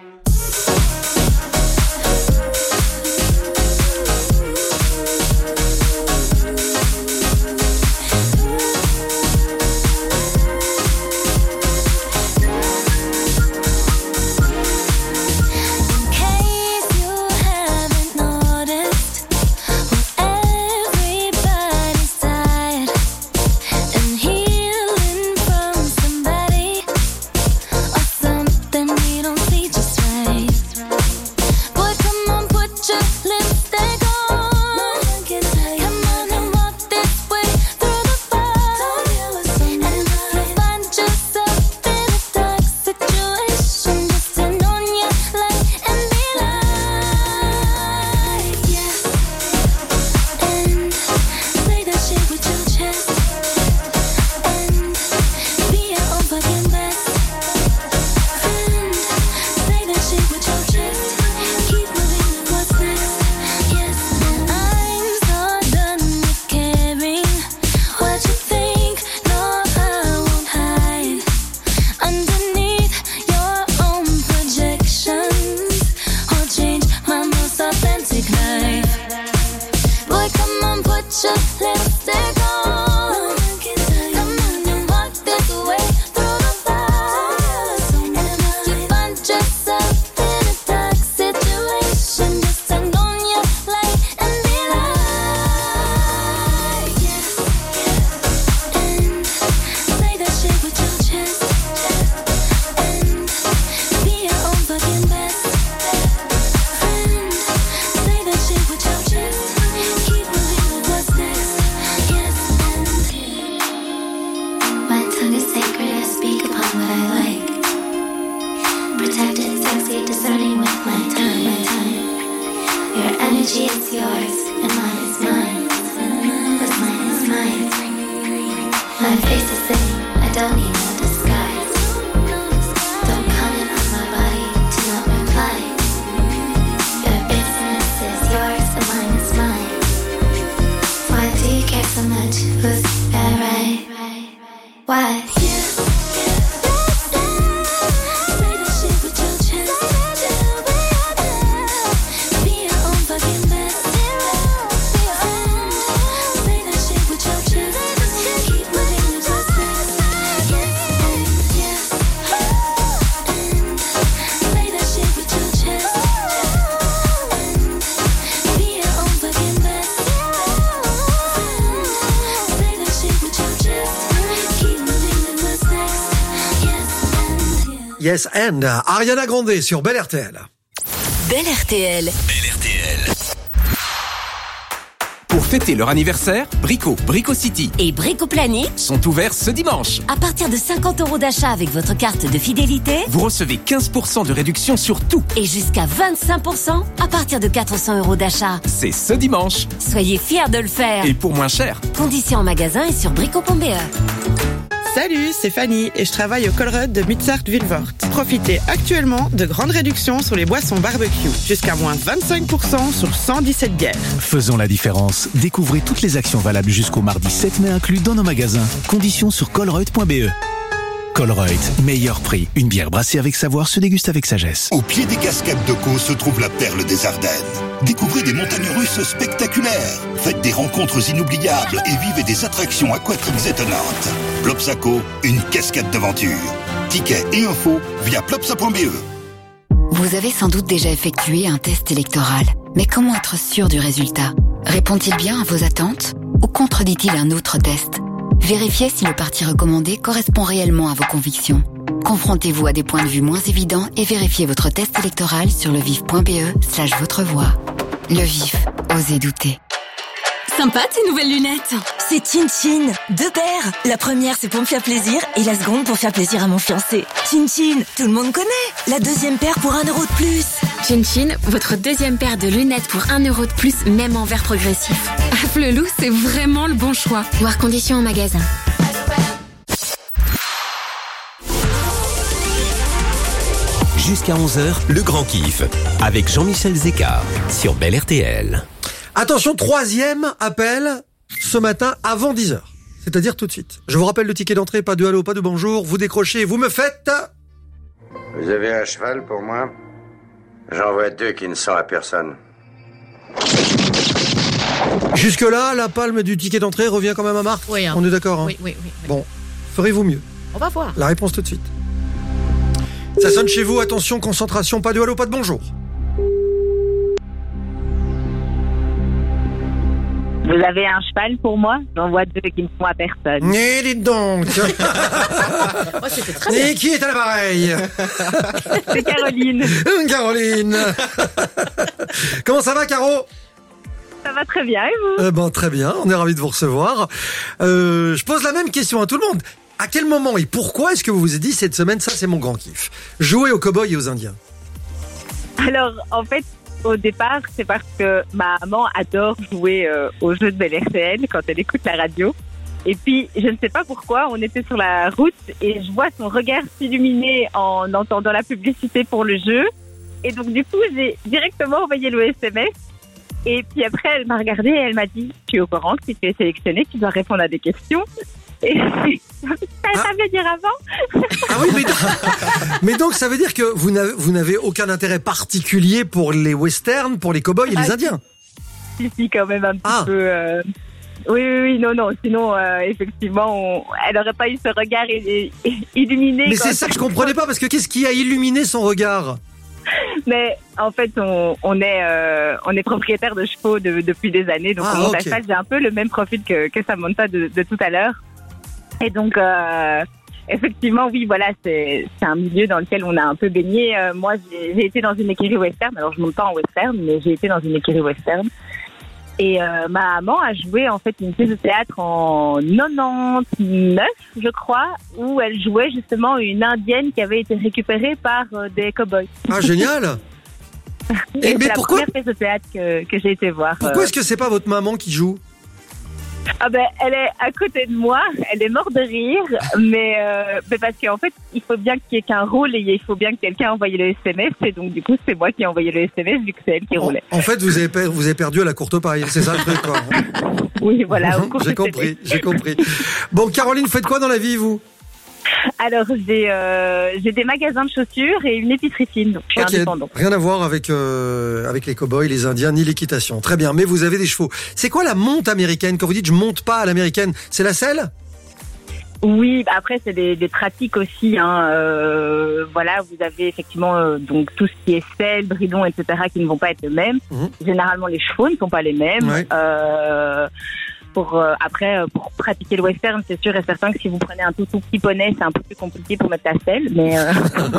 Yes and Ariana Grande sur Bel R T L. Bel R T L. Bel R T L. Pour fêter leur anniversaire, Brico, Brico City et Brico Plani sont ouverts ce dimanche. À partir de cinquante euros d'achat avec votre carte de fidélité, vous recevez quinze pour cent de réduction sur tout. Et jusqu'à vingt-cinq pour cent à partir de quatre cents euros d'achat. C'est ce dimanche. Soyez fiers de le faire. Et pour moins cher. Conditions en magasin et sur brico point b e. Salut, c'est Fanny et je travaille au Colruyt de Mutsart-Vilvoort. Profitez actuellement de grandes réductions sur les boissons barbecue. Jusqu'à moins vingt-cinq pour cent sur cent dix-sept bières. Faisons la différence. Découvrez toutes les actions valables jusqu'au mardi sept mai inclus dans nos magasins. Conditions sur colruyt point b e. Colruyt, meilleur prix. Une bière brassée avec savoir se déguste avec sagesse. Au pied des cascades de Caux se trouve la perle des Ardennes. Découvrez des montagnes russes spectaculaires. Faites des rencontres inoubliables et vivez des attractions aquatiques étonnantes. Plopsaco, une cascade d'aventure. Tickets et infos via plopsa point b e. Vous avez sans doute déjà effectué un test électoral. Mais comment être sûr du résultat ? Répond-il bien à vos attentes ? Ou contredit-il un autre test ? Vérifiez si le parti recommandé correspond réellement à vos convictions. Confrontez-vous à des points de vue moins évidents et vérifiez votre test électoral sur levif point b e slash votre voix. Le Vif, osez douter. Sympa tes nouvelles lunettes. C'est Chin Chin, deux paires. La première c'est pour me faire plaisir et la seconde pour faire plaisir à mon fiancé. Chin Chin, tout le monde connaît. La deuxième paire pour un euro de plus. Chin Chin, votre deuxième paire de lunettes pour un euro de plus, même en verre progressif. À Flelou, c'est vraiment le bon choix. Voir conditions en magasin. Jusqu'à onze heures, le grand kiff avec Jean-Michel Zécard sur Belle R T L. Attention, troisième appel ce matin avant dix heures. C'est-à-dire tout de suite. Je vous rappelle le ticket d'entrée, pas de allô, pas de bonjour. Vous décrochez et vous me faites... Vous avez un cheval pour moi ? J'en vois deux qui ne sont à personne. Jusque-là, la palme du ticket d'entrée revient quand même à Marc. Oui, hein. On est d'accord, hein ? Oui, oui, oui, oui. Bon, ferez-vous mieux ? On va voir. La réponse tout de suite. Ça sonne chez vous, attention, concentration, pas de allô, pas de bonjour. Vous avez un cheval pour moi ? J'en vois deux qui ne sont à personne. Mais dites donc. Oh, c'était très bien. Et qui est à l'appareil ? C'est Caroline. Caroline. Comment ça va, Caro ? Ça va très bien, et vous ? Eh ben, très bien, on est ravis de vous recevoir. Euh, je pose la même question à tout le monde. À quel moment et pourquoi est-ce que vous vous êtes dit cette semaine, ça c'est mon grand kiff ? Jouer aux cow-boys et aux Indiens. Alors, en fait, au départ, c'est parce que ma maman adore jouer euh, aux jeux de Belle R T L quand elle écoute la radio. Et puis, je ne sais pas pourquoi, on était sur la route et je vois son regard s'illuminer en entendant la publicité pour le jeu. Et donc, du coup, j'ai directement envoyé le S M S. Et puis après, elle m'a regardée et elle m'a dit « Tu es au courant que si tu es sélectionné, tu dois répondre à des questions ?» Et ça savait dire avant. Ah oui, mais, mais donc ça veut dire que vous n'avez, vous n'avez aucun intérêt particulier pour les westerns, pour les cow-boys et ah, les Indiens. Si, si, quand même un petit ah. peu. Euh... Oui, oui, oui, non, non. Sinon, euh, effectivement, on... elle n'aurait pas eu ce regard illuminé. Mais c'est ça que je comprenais pas, parce que qu'est-ce qui a illuminé son regard ? Mais en fait, on, on est euh, on est propriétaire de chevaux de, depuis des années, donc ah, on monte okay. à cheval. J'ai un peu le même profil que, que Samantha de, de tout à l'heure. Et donc, euh, effectivement, oui, voilà, c'est, c'est un milieu dans lequel on a un peu baigné. Euh, moi, j'ai, j'ai été dans une écurie western. Alors, je monte pas en western, mais j'ai été dans une écurie western. Et euh, ma maman a joué en fait une pièce de théâtre en quatre-vingt-dix-neuf, je crois, où elle jouait justement une indienne qui avait été récupérée par euh, des cow-boys. Ah, génial. Et, Et mais c'est la pourquoi... première pièce de théâtre que, que j'ai été voir. Pourquoi euh... est-ce que c'est pas votre maman qui joue ? Ah ben, elle est à côté de moi, elle est morte de rire, mais, euh, mais parce qu'en fait, il faut bien qu'il y ait qu'un rôle et il faut bien que quelqu'un ait envoyé le S M S, et donc du coup, c'est moi qui ai envoyé le S M S vu que c'est elle qui roulait. En, en fait, vous avez, per- vous avez perdu à la courte paille, c'est ça le truc, quoi. Oui, voilà. J'ai compris, j'ai compris. Bon, Caroline, vous faites quoi dans la vie, vous ? Alors, j'ai, euh, j'ai des magasins de chaussures et une épicerie fine, donc je suis okay. indépendante. Rien à voir avec, euh, avec les cow-boys, les Indiens, ni l'équitation. Très bien, mais vous avez des chevaux. C'est quoi la monte américaine ? Quand vous dites « je monte pas à l'américaine », c'est la selle ? Oui, après, c'est des, des pratiques aussi. Hein. Euh, voilà, vous avez effectivement euh, donc tout ce qui est selle, bridon, et cetera qui ne vont pas être les mêmes. Mmh. Généralement, les chevaux ne sont pas les mêmes. Ouais. Euh, Pour, euh, après, euh, pour pratiquer le western, c'est sûr et certain que si vous prenez un tout, tout petit poney, c'est un peu plus compliqué pour mettre la selle, mais euh...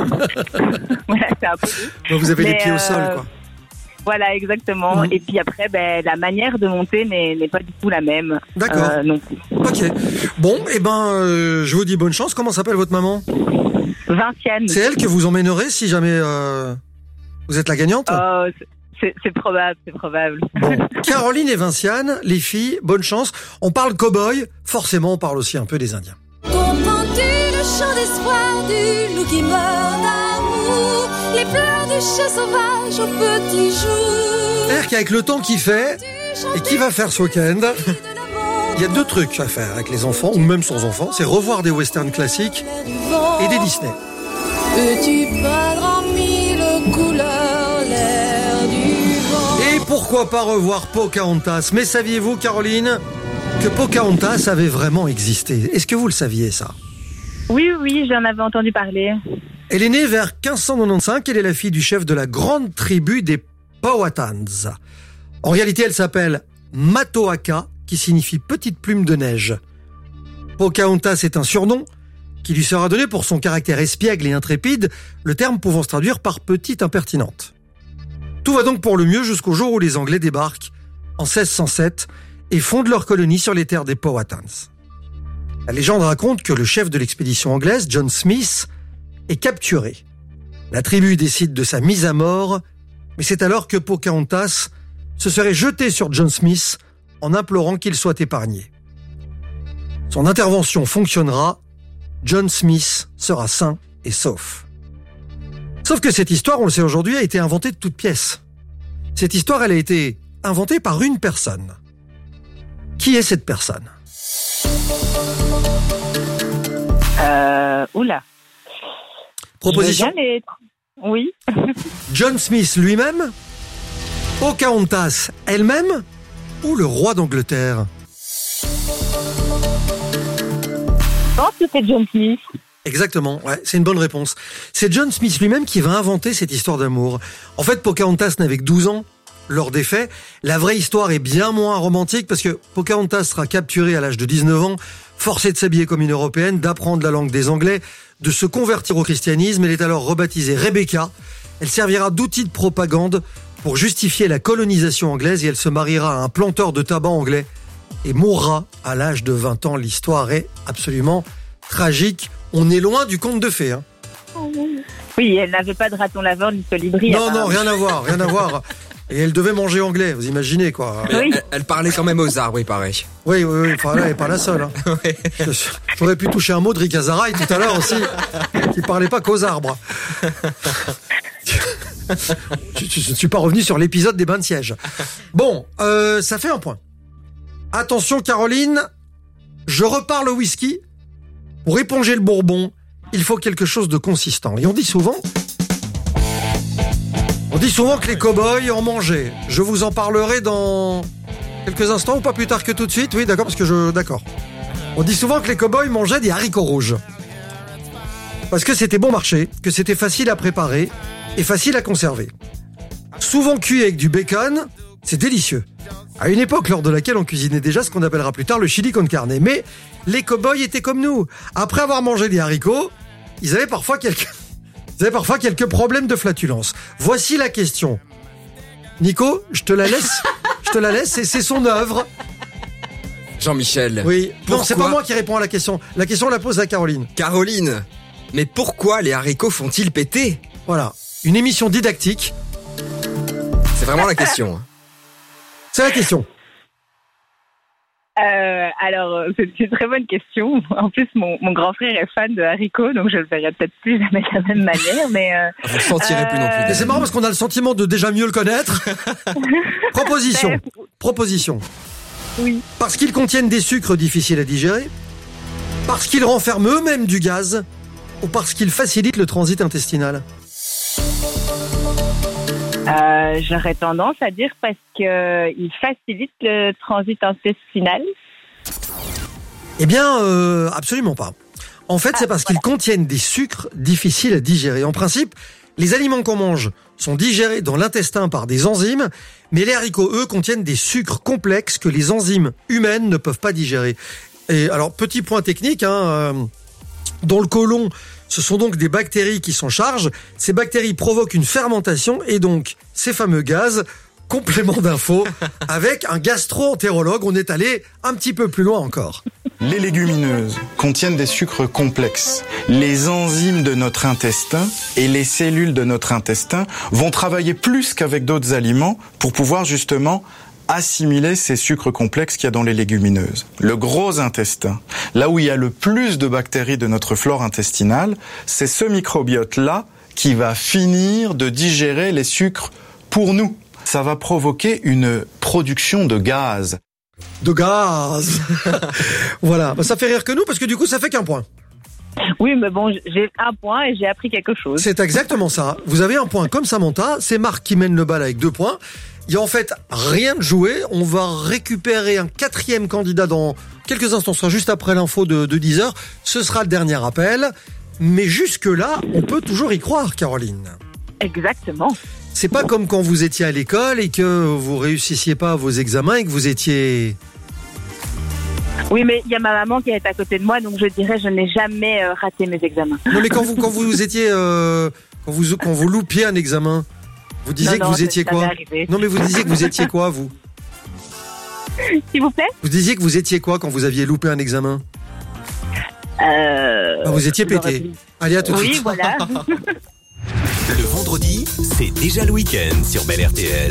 voilà, c'est un peu donc vous avez mais, les pieds euh... au sol, quoi. Voilà, exactement. Mmh. Et puis après, ben, la manière de monter n'est, n'est pas du tout la même. D'accord. Euh, non plus. Ok. Bon, eh ben, euh, je vous dis bonne chance. Comment s'appelle votre maman ? Vinciane. C'est elle que vous emmènerez si jamais euh, vous êtes la gagnante ? euh, C'est, c'est probable, c'est probable. Bon, Caroline et Vinciane, les filles, bonne chance. On parle cow-boy, forcément on parle aussi un peu des Indiens. Comprends-tu le chant d'espoir du loup qui meurt d'amour, les pleurs du chat sauvage au petit jour. C'est-à-dire qu'avec le temps qu'il fait, et qui va faire ce week-end, Il y a deux trucs à faire avec les enfants, ou même sans enfants, c'est revoir des westerns classiques et des Disney. Peux-tu peindre en mille couleurs l'air du vent? Et pourquoi pas revoir Pocahontas? Mais saviez-vous, Caroline, que Pocahontas avait vraiment existé? Est-ce que vous le saviez, ça? Oui, oui, j'en avais entendu parler. Elle est née vers quinze cent quatre-vingt-quinze, elle est la fille du chef de la grande tribu des Powhatans. En réalité, elle s'appelle Matoaka, qui signifie petite plume de neige. Pocahontas est un surnom qui lui sera donné pour son caractère espiègle et intrépide, le terme pouvant se traduire par petite impertinente. Tout va donc pour le mieux jusqu'au jour où les Anglais débarquent en seize cent sept et fondent leur colonie sur les terres des Powhatans. La légende raconte que le chef de l'expédition anglaise, John Smith, est capturé. La tribu décide de sa mise à mort, mais c'est alors que Pocahontas se serait jetée sur John Smith en implorant qu'il soit épargné. Son intervention fonctionnera, John Smith sera sain et sauf. Sauf que cette histoire, on le sait aujourd'hui, a été inventée de toutes pièces. Cette histoire, elle a été inventée par une personne. Qui est cette personne ? Euh, oula. Proposition. Les... Oui. John Smith lui-même, Pocahontas elle-même ou le roi d'Angleterre? Je pense que c'est John Smith. Exactement, ouais, c'est une bonne réponse. C'est John Smith lui-même qui va inventer cette histoire d'amour. En fait, Pocahontas n'avait que douze ans lors des faits. La vraie histoire est bien moins romantique parce que Pocahontas sera capturée à l'âge de dix-neuf ans, forcée de s'habiller comme une Européenne, d'apprendre la langue des Anglais, de se convertir au christianisme. Elle est alors rebaptisée Rebecca. Elle servira d'outil de propagande pour justifier la colonisation anglaise et elle se mariera à un planteur de tabac anglais et mourra à l'âge de vingt ans. L'histoire est absolument tragique. On est loin du conte de fées. Hein. Oui, elle n'avait pas de raton laveur ni colibri. Non, non, rien à voir, rien à voir. Et elle devait manger anglais, vous imaginez quoi. Oui. Elle, elle parlait quand même aux arbres, il paraît. Oui, oui, oui, enfin, là, elle n'est pas la seule. Hein. Ouais. J'aurais pu toucher un mot de Rick Azaray tout à l'heure aussi, qui ne parlait pas qu'aux arbres. Je ne suis pas revenu sur l'épisode des bains de siège. Bon, euh, ça fait un point. Attention Caroline, je repars le whisky. Pour éponger le bourbon, il faut quelque chose de consistant. Et on dit souvent... On dit souvent que les cow-boys en mangeaient. Je vous en parlerai dans quelques instants ou pas plus tard que tout de suite. Oui, d'accord, parce que je... D'accord. On dit souvent que les cow-boys mangeaient des haricots rouges. Parce que c'était bon marché, que c'était facile à préparer et facile à conserver. Souvent cuit avec du bacon, c'est délicieux. À une époque lors de laquelle on cuisinait déjà ce qu'on appellera plus tard le chili con carne. Mais les cow-boys étaient comme nous. Après avoir mangé des haricots, ils avaient parfois quelques... Ils avaient parfois quelques problèmes de flatulence. Voici la question. Nico, je te la laisse. je te la laisse et c'est son œuvre. Jean-Michel. Oui. Pourquoi... Non, c'est pas moi qui réponds à la question. La question, on la pose à Caroline. Caroline, mais pourquoi les haricots font-ils péter? Voilà. Une émission didactique. C'est vraiment la question. C'est la question. Euh, alors, c'est une très bonne question. En plus, mon, mon grand frère est fan de haricots, donc je le verrai peut-être plus jamais de la même manière, mais... Euh, Vous le sentirez euh... plus non plus. Et c'est marrant parce qu'on a le sentiment de déjà mieux le connaître. Proposition. Proposition. Oui. Parce qu'ils contiennent des sucres difficiles à digérer, parce qu'ils renferment eux-mêmes du gaz, ou parce qu'ils facilitent le transit intestinal. Euh, j'aurais tendance à dire parce qu'il facilite le transit intestinal. Eh bien, euh, absolument pas. En fait, c'est parce qu'ils contiennent des sucres difficiles à digérer. En principe, les aliments qu'on mange sont digérés dans l'intestin par des enzymes, mais les haricots, eux, contiennent des sucres complexes que les enzymes humaines ne peuvent pas digérer. Et alors, petit point technique, hein, euh, dans le côlon, ce sont donc des bactéries qui s'en chargent. Ces bactéries provoquent une fermentation et donc ces fameux gaz. Complément d'info avec un gastro-entérologue. On est allé un petit peu plus loin encore. Les légumineuses contiennent des sucres complexes. Les enzymes de notre intestin et les cellules de notre intestin vont travailler plus qu'avec d'autres aliments pour pouvoir justement assimiler ces sucres complexes qu'il y a dans les légumineuses. Le gros intestin, là où il y a le plus de bactéries de notre flore intestinale, c'est ce microbiote-là qui va finir de digérer les sucres pour nous. Ça va provoquer une production de gaz. De gaz. Voilà, bah, ça fait rire que nous parce que du coup ça fait qu'un point. Oui, mais bon, j'ai un point et j'ai appris quelque chose. C'est exactement ça. Vous avez un point comme Samantha, c'est Marc qui mène le bal avec deux points. Il y a en fait rien de joué. On va récupérer un quatrième candidat dans quelques instants. Ce sera juste après l'info de, de dix heures. Ce sera le dernier appel. Mais jusque-là, on peut toujours y croire, Caroline. Exactement. C'est pas comme quand vous étiez à l'école et que vous réussissiez pas à vos examens et que vous étiez... Oui, mais il y a ma maman qui est à côté de moi, donc je dirais je n'ai jamais euh, raté mes examens. Non, mais quand vous quand vous étiez euh, quand vous quand vous loupiez un examen, vous disiez non, que non, vous étiez quoi? Non, mais vous disiez que vous étiez quoi, vous? S'il vous plaît? Vous disiez que vous étiez quoi quand vous aviez loupé un examen? Euh... Ah, vous étiez pété. Allez, à tout de oui, suite. Oui, voilà. Le vendredi, c'est déjà le week-end sur Bel R T L.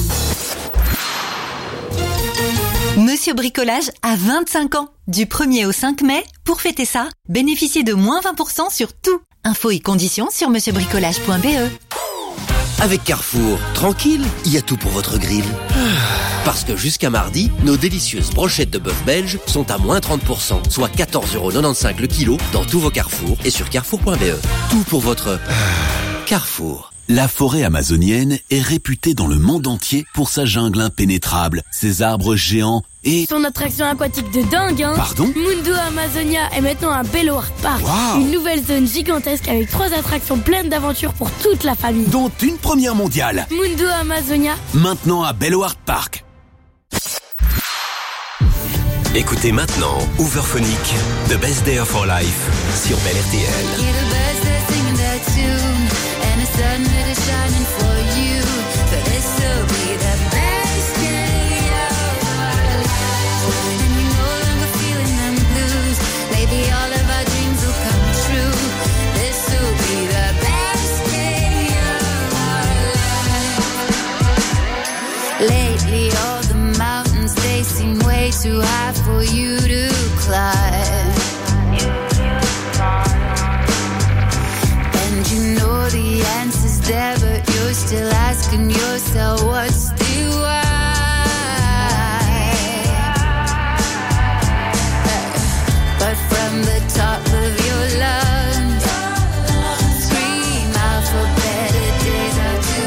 Monsieur Bricolage a vingt-cinq ans. Du premier au cinq mai, pour fêter ça, bénéficiez de moins vingt pour cent sur tout. Infos et conditions sur monsieur bricolage point b e. Avec Carrefour, tranquille, il y a tout pour votre grill. Parce que jusqu'à mardi, nos délicieuses brochettes de bœuf belge sont à moins trente pour cent, soit quatorze euros quatre-vingt-quinze le kilo dans tous vos Carrefour et sur carrefour point b e. Tout pour votre Carrefour. La forêt amazonienne est réputée dans le monde entier pour sa jungle impénétrable, ses arbres géants et... Son attraction aquatique de dingue, hein. Pardon ? Mundo Amazonia est maintenant un Bellower Park. Wow. Une nouvelle zone gigantesque avec trois attractions pleines d'aventures pour toute la famille. Dont une première mondiale. Mundo Amazonia. Maintenant à Bellower Park. Écoutez maintenant Overphonic, The Best Day of Our Life sur Bel R T L. Sun that is shining for you, so this will be the best day of our lives. And you're no longer feeling them blues. Maybe all of our dreams will come true. This will be the best day of our lives. Lately, all the mountains, they seem way too high for you to climb. And you know the answer's there, but you're still asking yourself what's the why. But from the top of your lungs, scream out for better days are to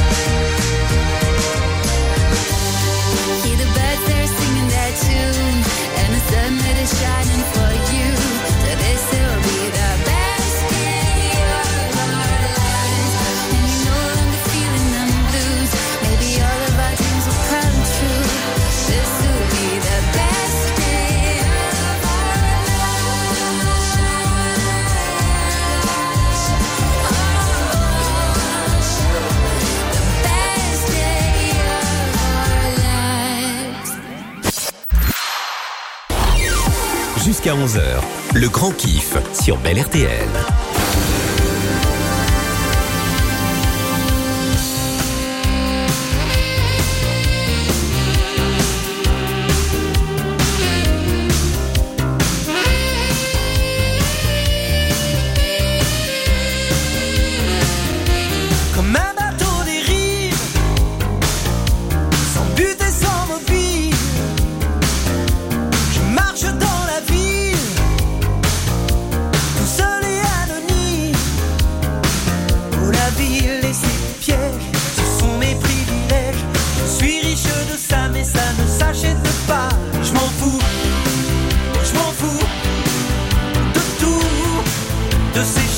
come. Hear the birds, they're singing their tune, and the sun that is shining for you. So this will be the best day of our lives. And you're no longer feeling them blues. Maybe all of our dreams will come true. This will be the best day of our lives. The best day of our lives. Jusqu'à onze heures, le grand kiff sur Bel R T L. Comme un bateau dérive, sans but et sans mobile. Je marche dans la ville, tout seul et anonyme. Oh, la ville et ses pièges, ce sont mes privilèges. Je suis riche de ça, mais ça ne s'achète pas. Je m'en fous, je m'en fous de tout, de ces